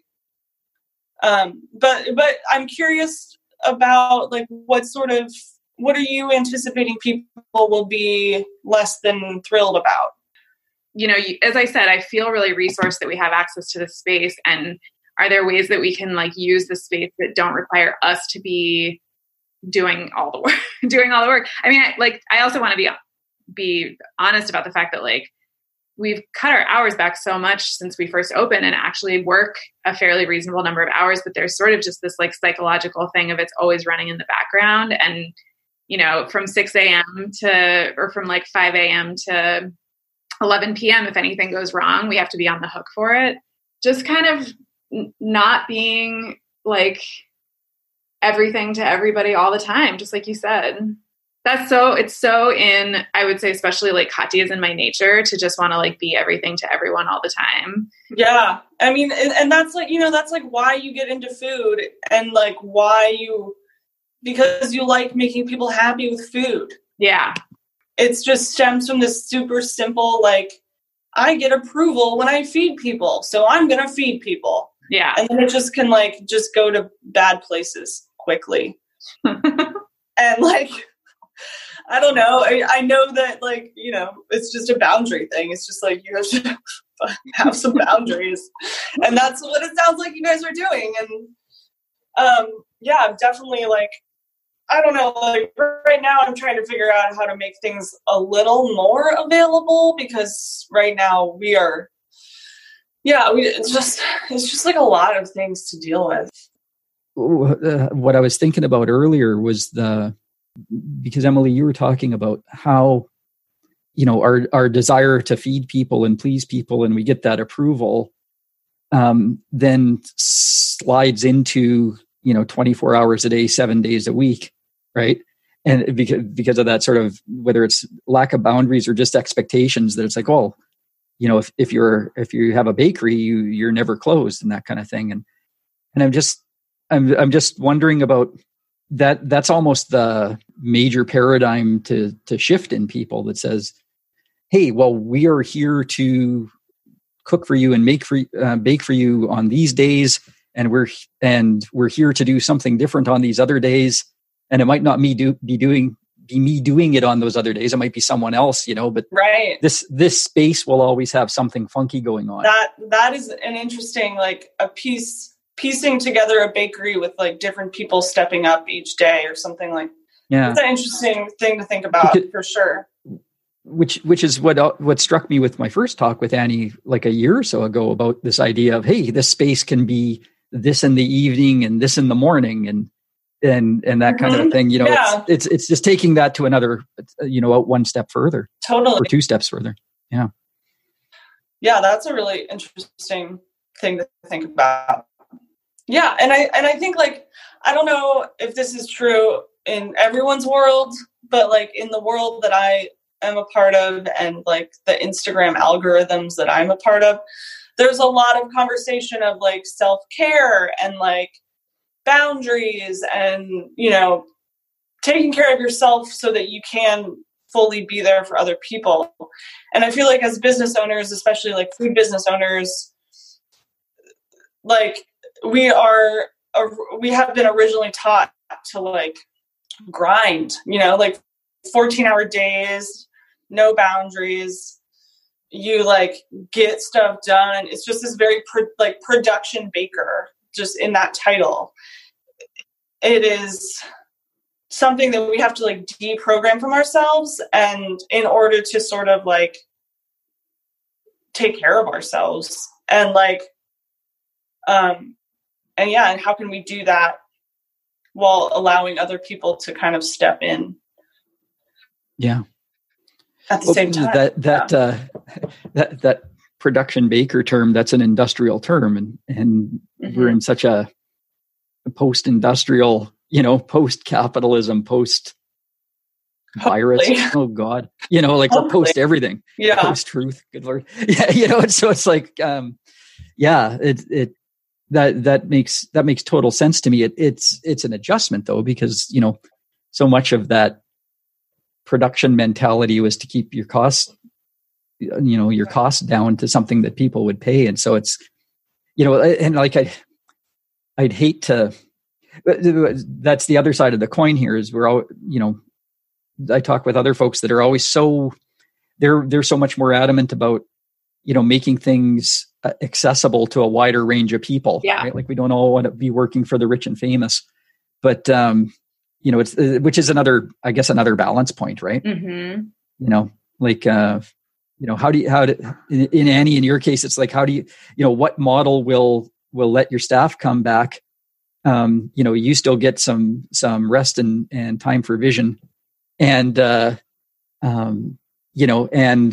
Um, but, but I'm curious about like, what sort of, what are you anticipating people will be less than thrilled about? You know, as I said, I feel really resourced that we have access to this space. And are there ways that we can like use the space that don't require us to be doing all the work, doing all the work? I mean, I, like, I also want to be, be honest about the fact that like, we've cut our hours back so much since we first opened, and actually work a fairly reasonable number of hours, but there's sort of just this like psychological thing of it's always running in the background. And, you know, from six a.m. to, or from like five a.m. to eleven p.m., if anything goes wrong, we have to be on the hook for it. Just kind of n- not being like, everything to everybody all the time, just like you said. That's so, it's so in, I would say, especially like Kati is in my nature to just want to like be everything to everyone all the time. Yeah. I mean, and, and that's like, you know, that's like why you get into food and like why you, because you like making people happy with food. Yeah. It's just stems from this super simple, like, I get approval when I feed people, so I'm going to feed people. Yeah. And then it just can like, just go to bad places quickly. And like, I don't know. I, I know that, like, you know, it's just a boundary thing. It's just like you have to have some boundaries. And that's what it sounds like you guys are doing. And um, yeah, I'm definitely like, I don't know, like right now I'm trying to figure out how to make things a little more available because right now we are, yeah, we, it's just, it's just like a lot of things to deal with. Uh, what I was thinking about earlier was the, because Emily, you were talking about how, you know, our, our desire to feed people and please people, and we get that approval, um, then slides into, you know, twenty-four hours a day, seven days a week. Right. And because, because of that sort of, whether it's lack of boundaries or just expectations that it's like, oh, you know, if, if you're, if you have a bakery, you, you're never closed and that kind of thing. And, and I'm just, I'm, I'm just wondering about that. That's almost the major paradigm to, to shift in people that says, hey, well, we are here to cook for you and make for, uh, bake for you on these days. And we're, and we're here to do something different on these other days. And it might not me do be doing be me doing it on those other days. It might be someone else, you know. But right, this this space will always have something funky going on. That that is an interesting, like a piece piecing together a bakery with like different people stepping up each day or something like. Yeah, it's an interesting thing to think about because, for sure. Which which is what what struck me with my first talk with Annie like a year or so ago about this idea of, hey, this space can be this in the evening and this in the morning and. and and that kind mm-hmm. of thing, you know, yeah. it's, it's it's just taking that to another, you know, one step further, totally, or two steps further. Yeah, yeah, that's a really interesting thing to think about. Yeah, and I and I think like I don't know if this is true in everyone's world, but like in the world that I am a part of, and like the Instagram algorithms that I'm a part of, there's a lot of conversation of like self-care and like boundaries and, you know, taking care of yourself so that you can fully be there for other people. And I feel like as business owners, especially like food business owners, like we are, uh, we have been originally taught to like grind, you know, like fourteen hour days, no boundaries. You like get stuff done. It's just this very pro- like production baker, just in that title. It is something that we have to like deprogram from ourselves, and in order to sort of like take care of ourselves and like, um, and yeah, and how can we do that while allowing other people to kind of step in? Yeah. At the well, same time. That, that, yeah. uh, that, that production baker term, that's an industrial term, and, and mm-hmm. we're in such a, post-industrial, you know, post-capitalism, post-virus. Oh God, you know, like Hopefully. We're post everything. Yeah, post-truth. Good Lord. Yeah, you know, and so it's like, um, yeah, it it that that makes that makes total sense to me. It, it's it's an adjustment though, because you know, so much of that production mentality was to keep your costs, you know, your costs down to something that people would pay, and so it's, you know, and like I. I'd hate to, that's the other side of the coin here is we're all, you know, I talk with other folks that are always so, they're, they're so much more adamant about, you know, making things accessible to a wider range of people. Yeah. Right? Like we don't all want to be working for the rich and famous, but, um, you know, it's, which is another, I guess, another balance point, right? Mm-hmm. You know, like, uh, you know, how do you, how do, in, in Annie, in your case, it's like, how do you, you know, what model will, will let your staff come back. Um, you know, you still get some, some rest and, and time for vision and, uh, um, you know, and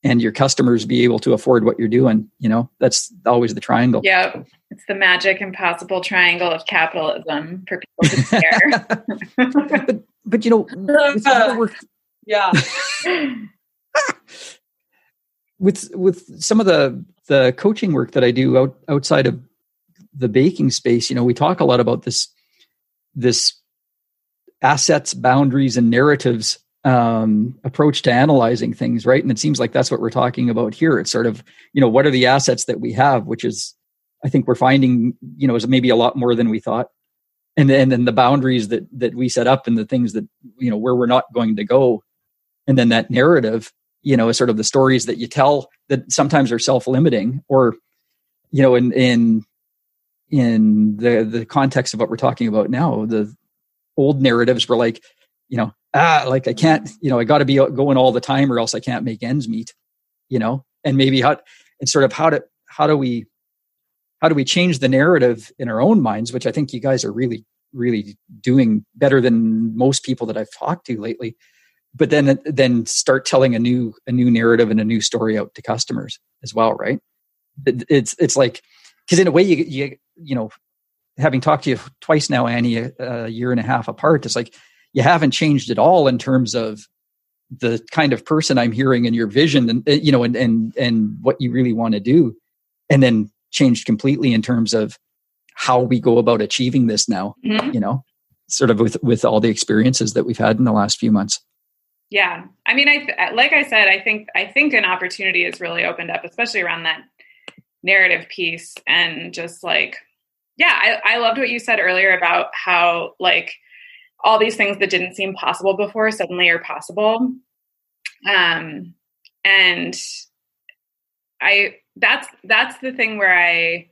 and your customers be able to afford what you're doing. You know, that's always the triangle. Yeah. It's the magic impossible triangle of capitalism for people to share. but, but, you know, with other work, yeah. with, with some of the, the coaching work that I do out, outside of the baking space, you know, we talk a lot about this, this assets, boundaries, and narratives um, approach to analyzing things, right? And it seems like that's what we're talking about here. It's sort of, you know, what are the assets that we have, which is, I think we're finding, you know, is maybe a lot more than we thought. And then, and then the boundaries that, that we set up and the things that, you know, where we're not going to go. And then that narrative, you know, is sort of the stories that you tell that sometimes are self-limiting, or, you know, in, in, in the, the context of what we're talking about now, the old narratives were like, you know, ah, like I can't, you know, I got to be going all the time or else I can't make ends meet, you know, and maybe how, and sort of how to, how do we, how do we change the narrative in our own minds, which I think you guys are really, really doing better than most people that I've talked to lately. But then, then start telling a new, a new narrative and a new story out to customers as well. Right. It, it's, it's like, cause in a way you, you, you know, having talked to you twice now, Annie, a, a year and a half apart, it's like, you haven't changed at all in terms of the kind of person I'm hearing in your vision and, you know, and, and, and what you really want to do. And then changed completely in terms of how we go about achieving this now, mm-hmm. you know, sort of with, with all the experiences that we've had in the last few months. Yeah. I mean, I, like I said, I think, I think an opportunity has really opened up, especially around that narrative piece. And just like, yeah, I, I loved what you said earlier about how like all these things that didn't seem possible before suddenly are possible. Um, and I, that's, that's the thing where I,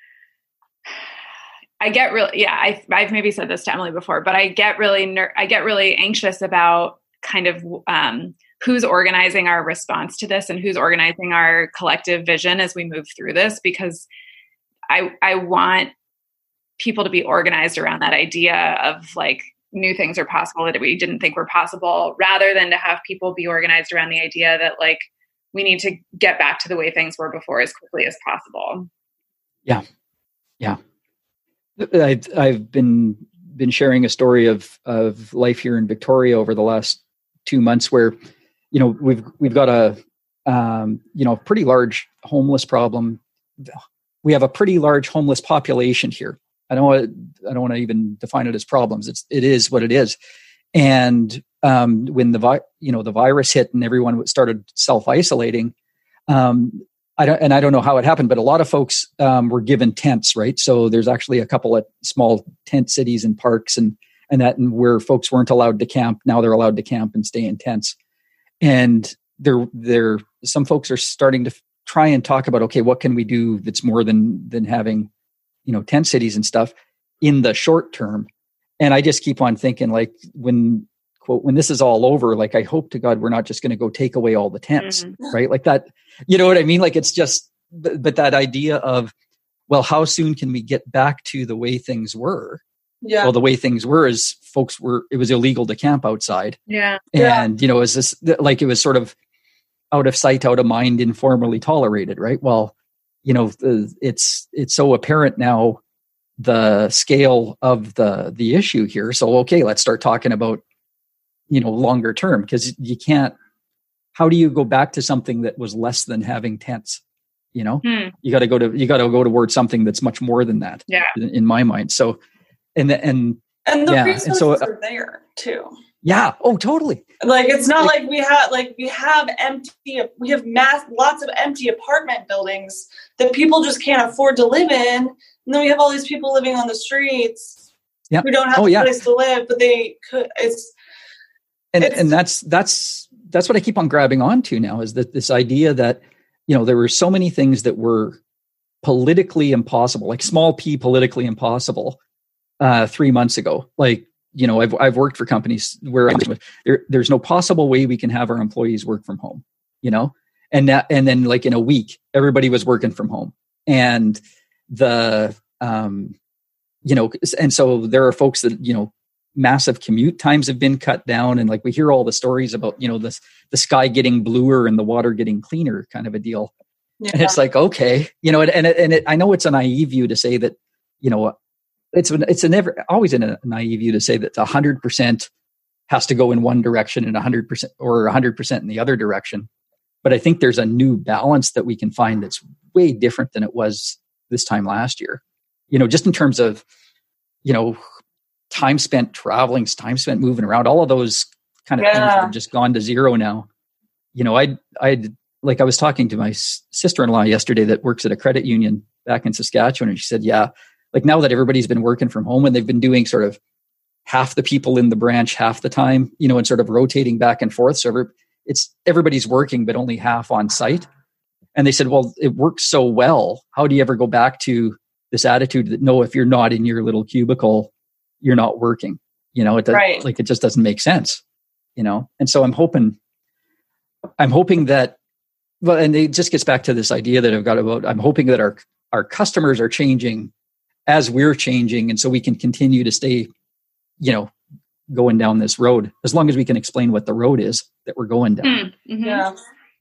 I get really, yeah, I, I've maybe said this to Emily before, but I get really, ner- I get really anxious about kind of, um, who's organizing our response to this and who's organizing our collective vision as we move through this, because I, I want people to be organized around that idea of like new things are possible that we didn't think were possible, rather than to have people be organized around the idea that like, we need to get back to the way things were before as quickly as possible. Yeah. Yeah. I've, I've been, been sharing a story of, of life here in Victoria over the last two months where, you know, we've, we've got a, um, you know, pretty large homeless problem. We have a pretty large homeless population here. I don't want to, I don't want to even define it as problems. It's, it is what it is. And um, when the vi- you know the virus hit and everyone started self-isolating, um, I don't and I don't know how it happened, but a lot of folks um, were given tents, right? So there's actually a couple of small tent cities and parks and and that and where folks weren't allowed to camp. Now they're allowed to camp and stay in tents. And there, there, some folks are starting to f- try and talk about, okay, what can we do that's more than than having, you know, tent cities and stuff in the short term. And I just keep on thinking, like, when, quote, when this is all over, like, I hope to God we're not just going to go take away all the tents, mm-hmm. right? Like that, you know what I mean? Like, it's just, but, but that idea of, well, how soon can we get back to the way things were? Yeah. Well, the way things were is folks were, it was illegal to camp outside. Yeah. And, yeah. you know, is this like, it was sort of out of sight, out of mind, informally tolerated, right? Well, you know, it's, it's so apparent now, the scale of the the issue here. So, okay, let's start talking about, you know, longer term, because you can't, how do you go back to something that was less than having tents? You know, hmm. you got to go to, you got to go towards something that's much more than that. Yeah. In, in my mind. So, and the, and, and the yeah, resources and so, uh, are there too. Yeah. Oh, totally. Like, it's not like, like we have, like we have empty, we have mass, lots of empty apartment buildings that people just can't afford to live in. And then we have all these people living on the streets yep. who don't have oh, a yeah. place to live, but they could. It's and it's, and that's that's that's what I keep on grabbing onto now, is that this idea that, you know, there were so many things that were politically impossible, like small p politically impossible, uh, three months ago. Like, you know, I've I've worked for companies where there, there's no possible way we can have our employees work from home, you know, and that and then like in a week everybody was working from home. And the, um, you know, and so there are folks that, you know, massive commute times have been cut down. And like we hear all the stories about, you know, this, the sky getting bluer and the water getting cleaner kind of a deal. Yeah. And it's like, okay, you know, and, and, it, and it, I know it's a naive view to say that, you know, it's, it's a never, always a naive view to say that a hundred percent has to go in one direction and a hundred percent or a hundred percent in the other direction. But I think there's a new balance that we can find that's way different than it was this time last year. You know, just in terms of, you know, time spent traveling, time spent moving around, all of those kind of yeah. things have just gone to zero now. You know, I, I, like I was talking to my sister-in-law yesterday that works at a credit union back in Saskatchewan. And she said, yeah, like now that everybody's been working from home and they've been doing sort of half the people in the branch, half the time, you know, and sort of rotating back and forth. So every, it's everybody's working, but only half on site. And they said, well, it works so well. How do you ever go back to this attitude that no, if you're not in your little cubicle, you're not working, you know, it does, right. like it just doesn't make sense, you know? And so I'm hoping, I'm hoping that, well, and it just gets back to this idea that I've got about, I'm hoping that our, our customers are changing as we're changing. And so we can continue to stay, you know, going down this road, as long as we can explain what the road is that we're going down. Mm-hmm. Yeah.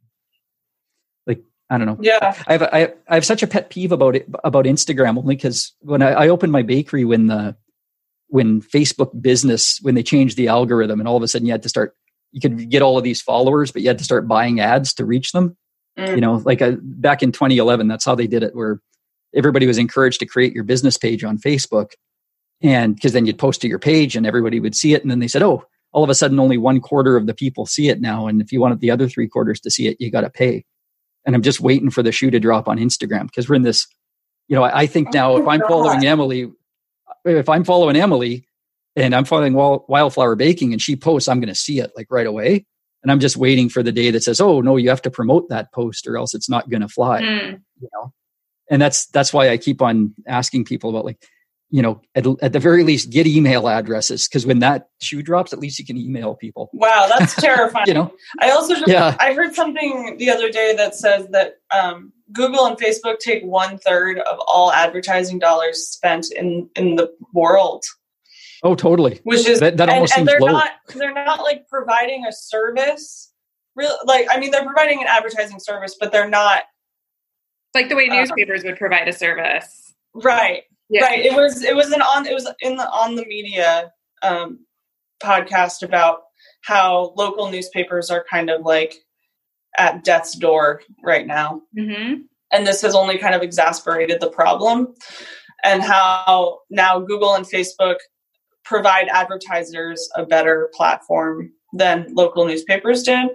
Like, I don't know. Yeah. I have, I, I have such a pet peeve about it, about Instagram, only because when I, I opened my bakery, when the, when Facebook business, when they changed the algorithm and all of a sudden you had to start, you could get all of these followers, but you had to start buying ads to reach them. Mm. You know, like a, back in twenty eleven, that's how they did it, where everybody was encouraged to create your business page on Facebook. And because then you'd post to your page and everybody would see it. And then they said, oh, all of a sudden only one quarter of the people see it now. And if you wanted the other three quarters to see it, you got to pay. And I'm just waiting for the shoe to drop on Instagram, because we're in this, you know, I, I think now if I'm following Emily, if I'm following Emily and I'm following Wildflower Baking and she posts, I'm going to see it like right away. And I'm just waiting for the day that says, oh no, you have to promote that post or else it's not going to fly. Mm. You know? And that's, that's why I keep on asking people about, like, you know, at, at the very least get email addresses. Cause when that shoe drops, at least you can email people. Wow. That's terrifying. You know, I also, just, yeah. I heard something the other day that says that, um, Google and Facebook take one third of all advertising dollars spent in, in the world. Oh, totally. Which is, that, that almost and, seems and they're low. not, they're not like providing a service. Real, like, I mean, they're providing an advertising service, but they're not like the way newspapers uh, would provide a service. Right. Yeah. Right. It was, it was an on, it was in the, on the media, um, podcast about how local newspapers are kind of like at death's door right now. Mm-hmm. And this has only kind of exacerbated the problem, and how now Google and Facebook provide advertisers a better platform than local newspapers did.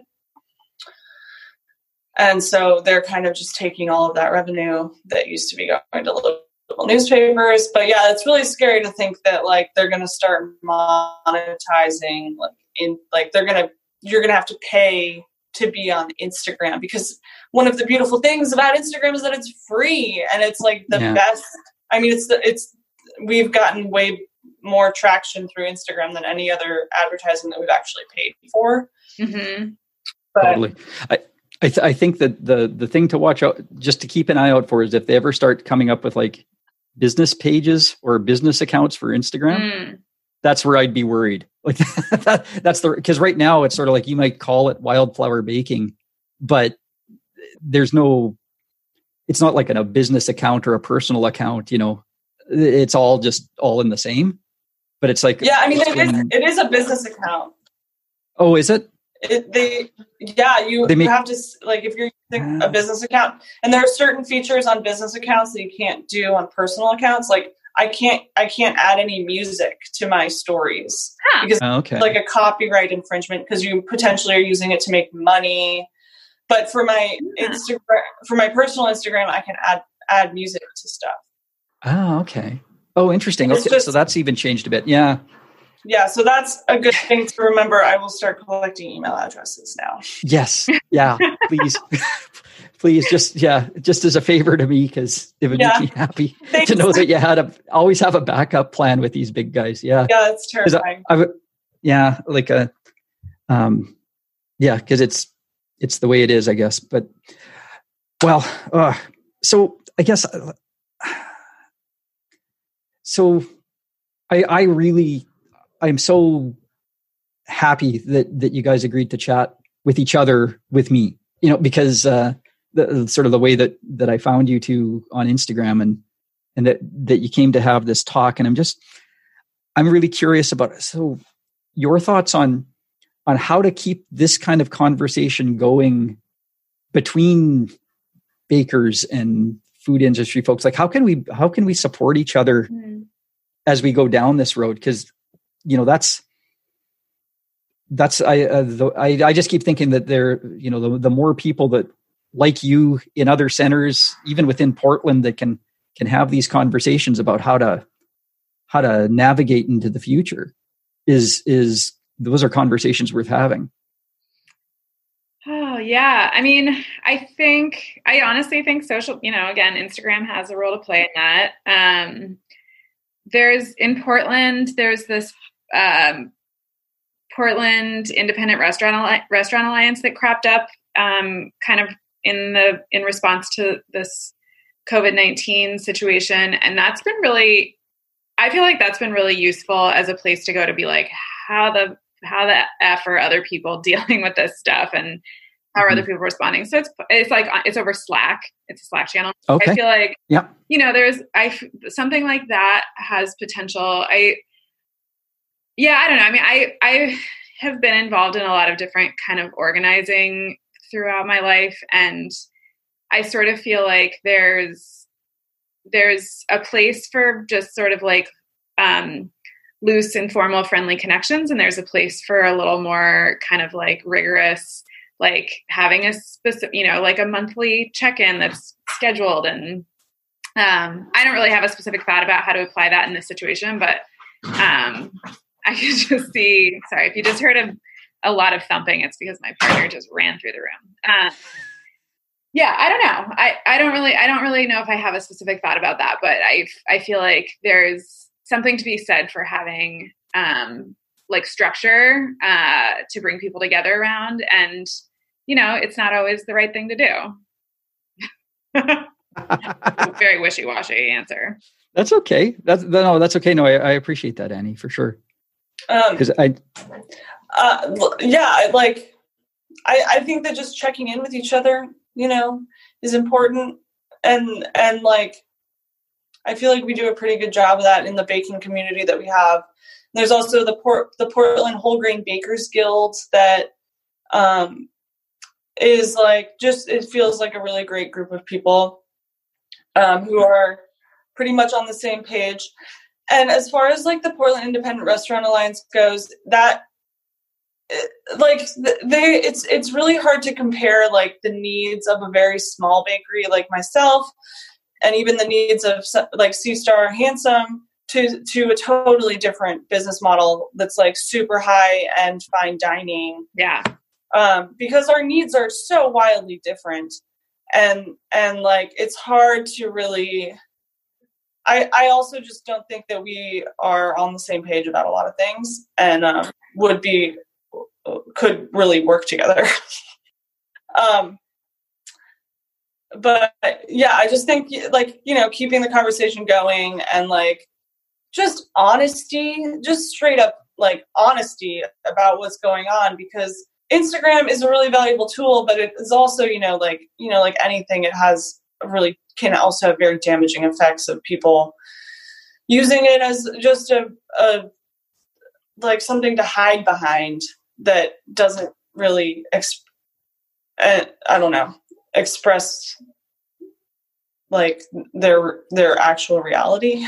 And so they're kind of just taking all of that revenue that used to be going to local newspapers. But yeah, it's really scary to think that like they're going to start monetizing, like in like they're going to, you're going to have to pay to be on Instagram, because one of the beautiful things about Instagram is that it's free and it's like the yeah. best. I mean, it's the, it's, we've gotten way more traction through Instagram than any other advertising that we've actually paid for. Mm-hmm. But, totally. I, I, th- I think that the, the thing to watch out, just to keep an eye out for, is if they ever start coming up with like business pages or business accounts for Instagram, mm. that's where I'd be worried. Like that, that's the, because right now it's sort of like you might call it Wildflower Baking, but there's no, it's not like an, a business account or a personal account, you know, it's all just all in the same, but it's like, yeah, I mean, it is, it is a business account. Oh, is it? It, they, yeah, you, they make, you have to, like, if you're using a business account, and there are certain features on business accounts that you can't do on personal accounts. Like I can't, I can't add any music to my stories huh. because oh, okay. it's like a copyright infringement, because you potentially are using it to make money. But for my Instagram, for my personal Instagram, I can add, add music to stuff. Oh, okay. Oh, interesting. Okay, just, so that's even changed a bit. Yeah. Yeah. So that's a good thing to remember. I will start collecting email addresses now. Yes. Yeah. Please. Please. Just, yeah. Just as a favor to me, because it would yeah. make me happy Thanks. to know that you had a, always have a backup plan with these big guys. Yeah. Yeah. It's terrifying. I, I, yeah. Like a, um, yeah. Cause it's, it's the way it is, I guess. But well, uh, so I guess, uh, so I, I really, I'm so happy that that you guys agreed to chat with each other with me, you know, because uh, the sort of the way that that I found you two on Instagram, and and that that you came to have this talk, and I'm just I'm really curious about it. So your thoughts on on how to keep this kind of conversation going between bakers and food industry folks. Like, how can we how can we support each other mm. as we go down this road? Because, you know, that's that's I, uh, the, I I just keep thinking that there, you know, the, the more people that like you in other centers, even within Portland, that can can have these conversations about how to how to navigate into the future, is is those are conversations worth having. Oh yeah. I mean, I think, I honestly think social, you know, again, Instagram has a role to play in that. Um, there's in Portland, there's this, um, Portland Independent Restaurant Restaurant Alliance that cropped up, um, kind of in the, in response to this COVID nineteen situation. And that's been really, I feel like that's been really useful as a place to go to be like, how the, how the F are other people dealing with this stuff, and how are mm-hmm. other people responding? So it's, it's like, it's over Slack. It's a Slack channel. Okay. I feel like, yeah, you know, there's, I, something like that has potential. I, yeah, I don't know. I mean, I, I have been involved in a lot of different kind of organizing throughout my life. And I sort of feel like there's, there's a place for just sort of like, um, loose, informal, friendly connections. And there's a place for a little more kind of like rigorous, like having a specific, you know, like a monthly check-in that's scheduled. And um, I don't really have a specific thought about how to apply that in this situation, but um, I could just see, sorry, if you just heard a, a lot of thumping, it's because my partner just ran through the room. Uh, yeah, I don't know. I, I don't really, I don't really know if I have a specific thought about that, but I, I feel like there's something to be said for having um, like structure uh, to bring people together around. And, you know, it's not always the right thing to do. Very wishy-washy answer. That's okay. That's no, that's okay. No, I, I appreciate that, Annie, for sure. Because um, I, uh, yeah, like I, I think that just checking in with each other, you know, is important, and and like I feel like we do a pretty good job of that in the baking community that we have. There's also the Port the Portland Whole Grain Bakers Guild that um, is like just it feels like a really great group of people um, who are pretty much on the same page. And as far as like the Portland Independent Restaurant Alliance goes, that like they it's it's really hard to compare like the needs of a very small bakery like myself, and even the needs of like Sea Star Handsome to to a totally different business model that's like super high end fine dining. Yeah. Um, because our needs are so wildly different, and and like it's hard to really. I I also just don't think that we are on the same page about a lot of things, and um, would be could really work together. um. But yeah, I just think like, you know, keeping the conversation going and like just honesty, just straight up like honesty about what's going on, because Instagram is a really valuable tool, but it is also, you know, like, you know, like anything, it has a really can also have very damaging effects of people using it as just a, a like something to hide behind that doesn't really, exp- uh, I don't know. express like their their actual reality.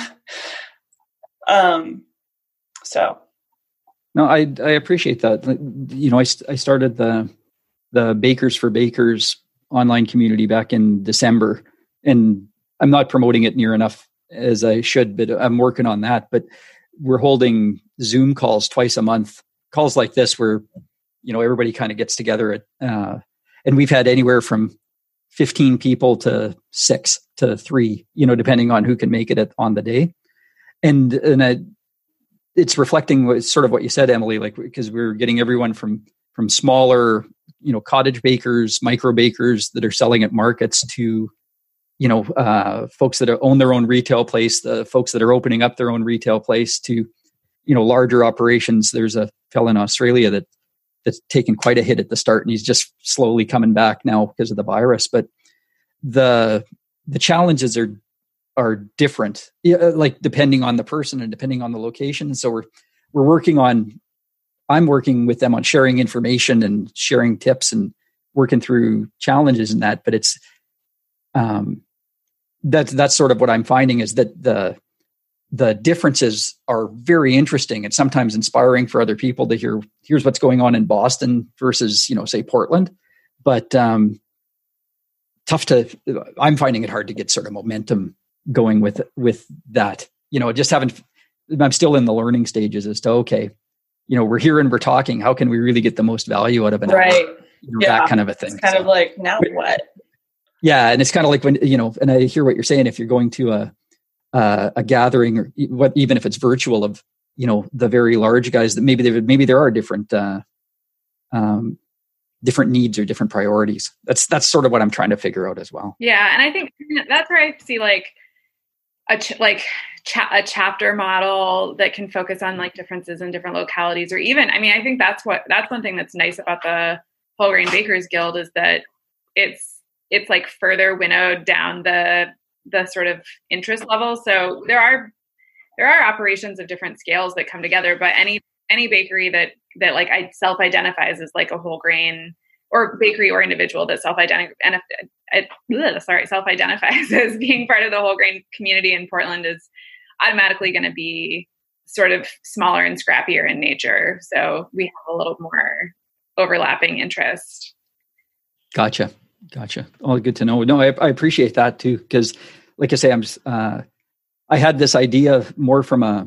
um so no I I appreciate that. You know, I, I started the the Bakers for Bakers online community back in December, and I'm not promoting it near enough as I should, but I'm working on that. But we're holding Zoom calls twice a month, calls like this where, you know, everybody kind of gets together at uh and we've had anywhere from fifteen people to six to three, you know, depending on who can make it at, on the day. And, and I, it's reflecting what, sort of what you said, Emily, like, because we're getting everyone from, from smaller, you know, cottage bakers, micro bakers that are selling at markets to, you know, uh, folks that own their own retail place, the folks that are opening up their own retail place to, you know, larger operations. There's a fellow in Australia that that's taken quite a hit at the start, and he's just slowly coming back now because of the virus. But the the challenges are are different, like depending on the person and depending on the location. So we're we're working on. I'm working with them on sharing information and sharing tips and working through challenges in that. But it's um, that's that's sort of what I'm finding is that the the differences are very interesting and sometimes inspiring for other people to hear. Here's what's going on in Boston versus, you know, say Portland. But um, tough to. I'm finding it hard to get sort of momentum going with with that. You know, just haven't. I'm still in the learning stages as to okay. You know, we're here and we're talking. How can we really get the most value out of it? Right. You know, yeah. That kind of a thing. It's kind so, of like, now what? Yeah. And it's kind of like when, you know, and I hear what you're saying, if you're going to a, uh, a gathering or what, even if it's virtual of, you know, the very large guys that maybe there, maybe there are different, uh, um, different needs or different priorities. That's, that's sort of what I'm trying to figure out as well. Yeah. And I think that's where I see like a, ch- like, Cha- a chapter model that can focus on like differences in different localities, or even, I mean, I think that's what, that's one thing that's nice about the Whole Grain Bakers Guild is that it's, it's like further winnowed down the, the sort of interest level. So there are, there are operations of different scales that come together, but any, any bakery that, that like I self-identifies as like a whole grain or bakery or individual that self-identifies, sorry, self-identifies as being part of the whole grain community in Portland is automatically going to be sort of smaller and scrappier in nature. So we have a little more overlapping interest. Gotcha. Gotcha. All good to know. No, I, I appreciate that too. Cause like I say, I'm just, uh, I had this idea more from a,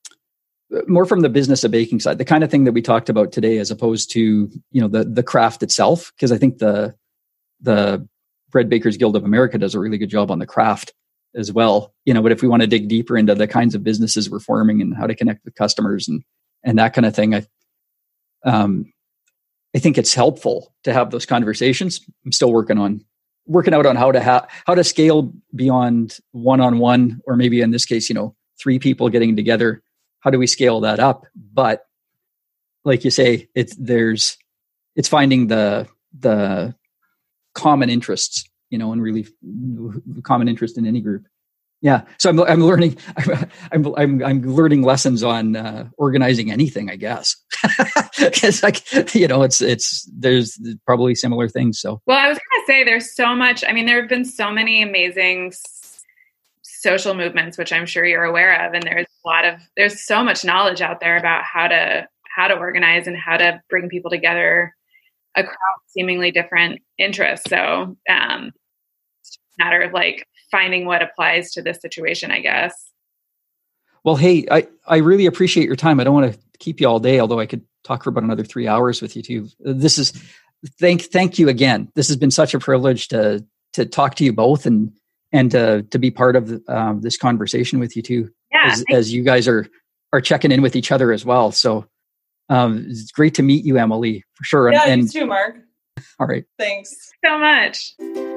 more from the business of baking side, the kind of thing that we talked about today, as opposed to, you know, the, the craft itself. Cause I think the, the Bread Bakers Guild of America does a really good job on the craft as well, you know, but if we want to dig deeper into the kinds of businesses we're forming and how to connect with customers and, and that kind of thing, I, um, I think it's helpful to have those conversations. I'm still working on, working out on how to have, how to scale beyond one-on-one, or maybe in this case, you know, three people getting together. How do we scale that up? But like you say, it's, there's, it's finding the, the common interests, you know, and really common interest in any group. Yeah. So I'm, I'm learning, I'm, I'm, I'm learning lessons on uh, organizing anything, I guess. It's like, you know, it's, it's, there's probably similar things. So, well, I was going to say there's so much, I mean, there have been so many amazing s- social movements, which I'm sure you're aware of. And there's a lot of, there's so much knowledge out there about how to, how to organize and how to bring people together across seemingly different interests. So, um, it's just a matter of like finding what applies to this situation, I guess. Well, hey, I, I really appreciate your time. I don't want to keep you all day, although I could talk for about another three hours with you too. This is, thank, thank you again. This has been such a privilege to, to talk to you both and, and to, to be part of um, this conversation with you too, yeah, as, as you guys are, are checking in with each other as well. So um, it's great to meet you, Emily, for sure. Yeah, and, you too, Mark. All right. Thanks so much.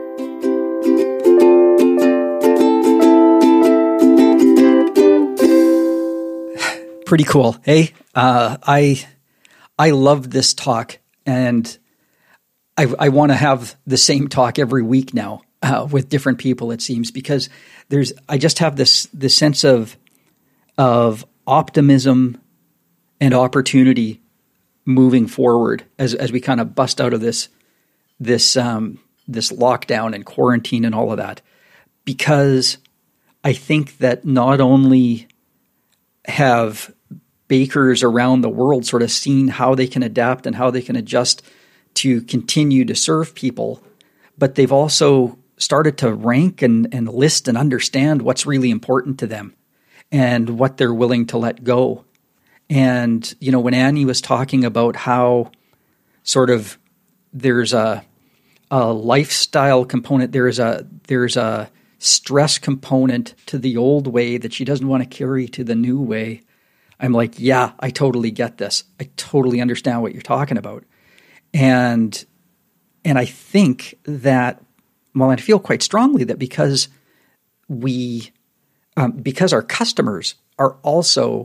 Pretty cool. Hey, uh, I, I love this talk, and I, I want to have the same talk every week now uh, with different people, it seems, because there's, I just have this, this sense of, of optimism and opportunity moving forward as, as we kind of bust out of this, this, um, this lockdown and quarantine and all of that, because I think that not only have bakers around the world sort of seen how they can adapt and how they can adjust to continue to serve people, but they've also started to rank and, and list and understand what's really important to them and what they're willing to let go. And, you know, when Annie was talking about how sort of there's a, a lifestyle component, there's a, there's a stress component to the old way that she doesn't want to carry to the new way. I'm like, yeah, I totally get this. I totally understand what you're talking about. And, and I think that, well, I feel quite strongly that because we, um, because our customers are also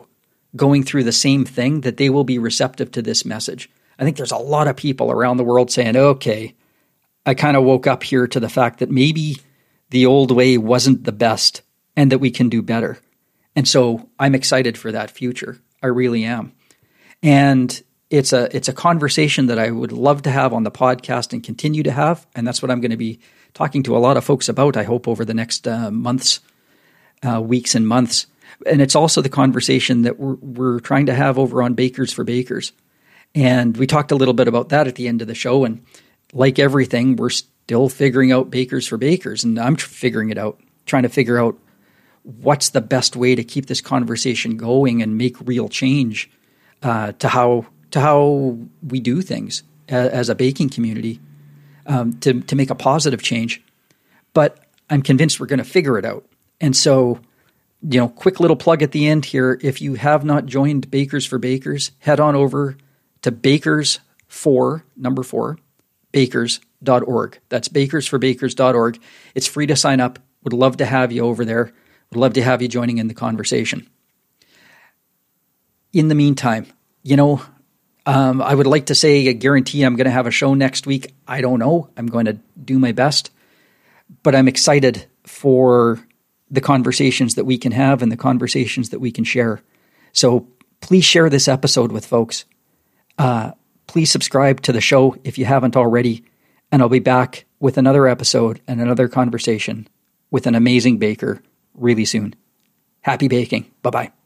going through the same thing, that they will be receptive to this message. I think there's a lot of people around the world saying, okay, I kind of woke up here to the fact that maybe the old way wasn't the best and that we can do better. And so I'm excited for that future. I really am. And it's a it's a conversation that I would love to have on the podcast and continue to have. And that's what I'm going to be talking to a lot of folks about, I hope, over the next uh, months, uh, weeks and months. And it's also the conversation that we're, we're trying to have over on Bakers for Bakers. And we talked a little bit about that at the end of the show. And like everything, we're still figuring out Bakers for Bakers. And I'm figuring it out, trying to figure out what's the best way to keep this conversation going and make real change uh, to how to how we do things as, as a baking community, um, to to make a positive change. But I'm convinced we're going to figure it out. And so, you know, quick little plug at the end here. If you have not joined Bakers for Bakers, head on over to bakers for number four bakers dot org. That's bakers for bakers dot org. It's free to sign up. Would love to have you over there. Would love to have you joining in the conversation. In the meantime, you know, um, I would like to say, I guarantee I'm going to have a show next week. I don't know. I'm going to do my best. But I'm excited for the conversations that we can have and the conversations that we can share. So please share this episode with folks. Uh, please subscribe to the show if you haven't already. And I'll be back with another episode and another conversation with an amazing baker really soon. Happy baking. Bye-bye.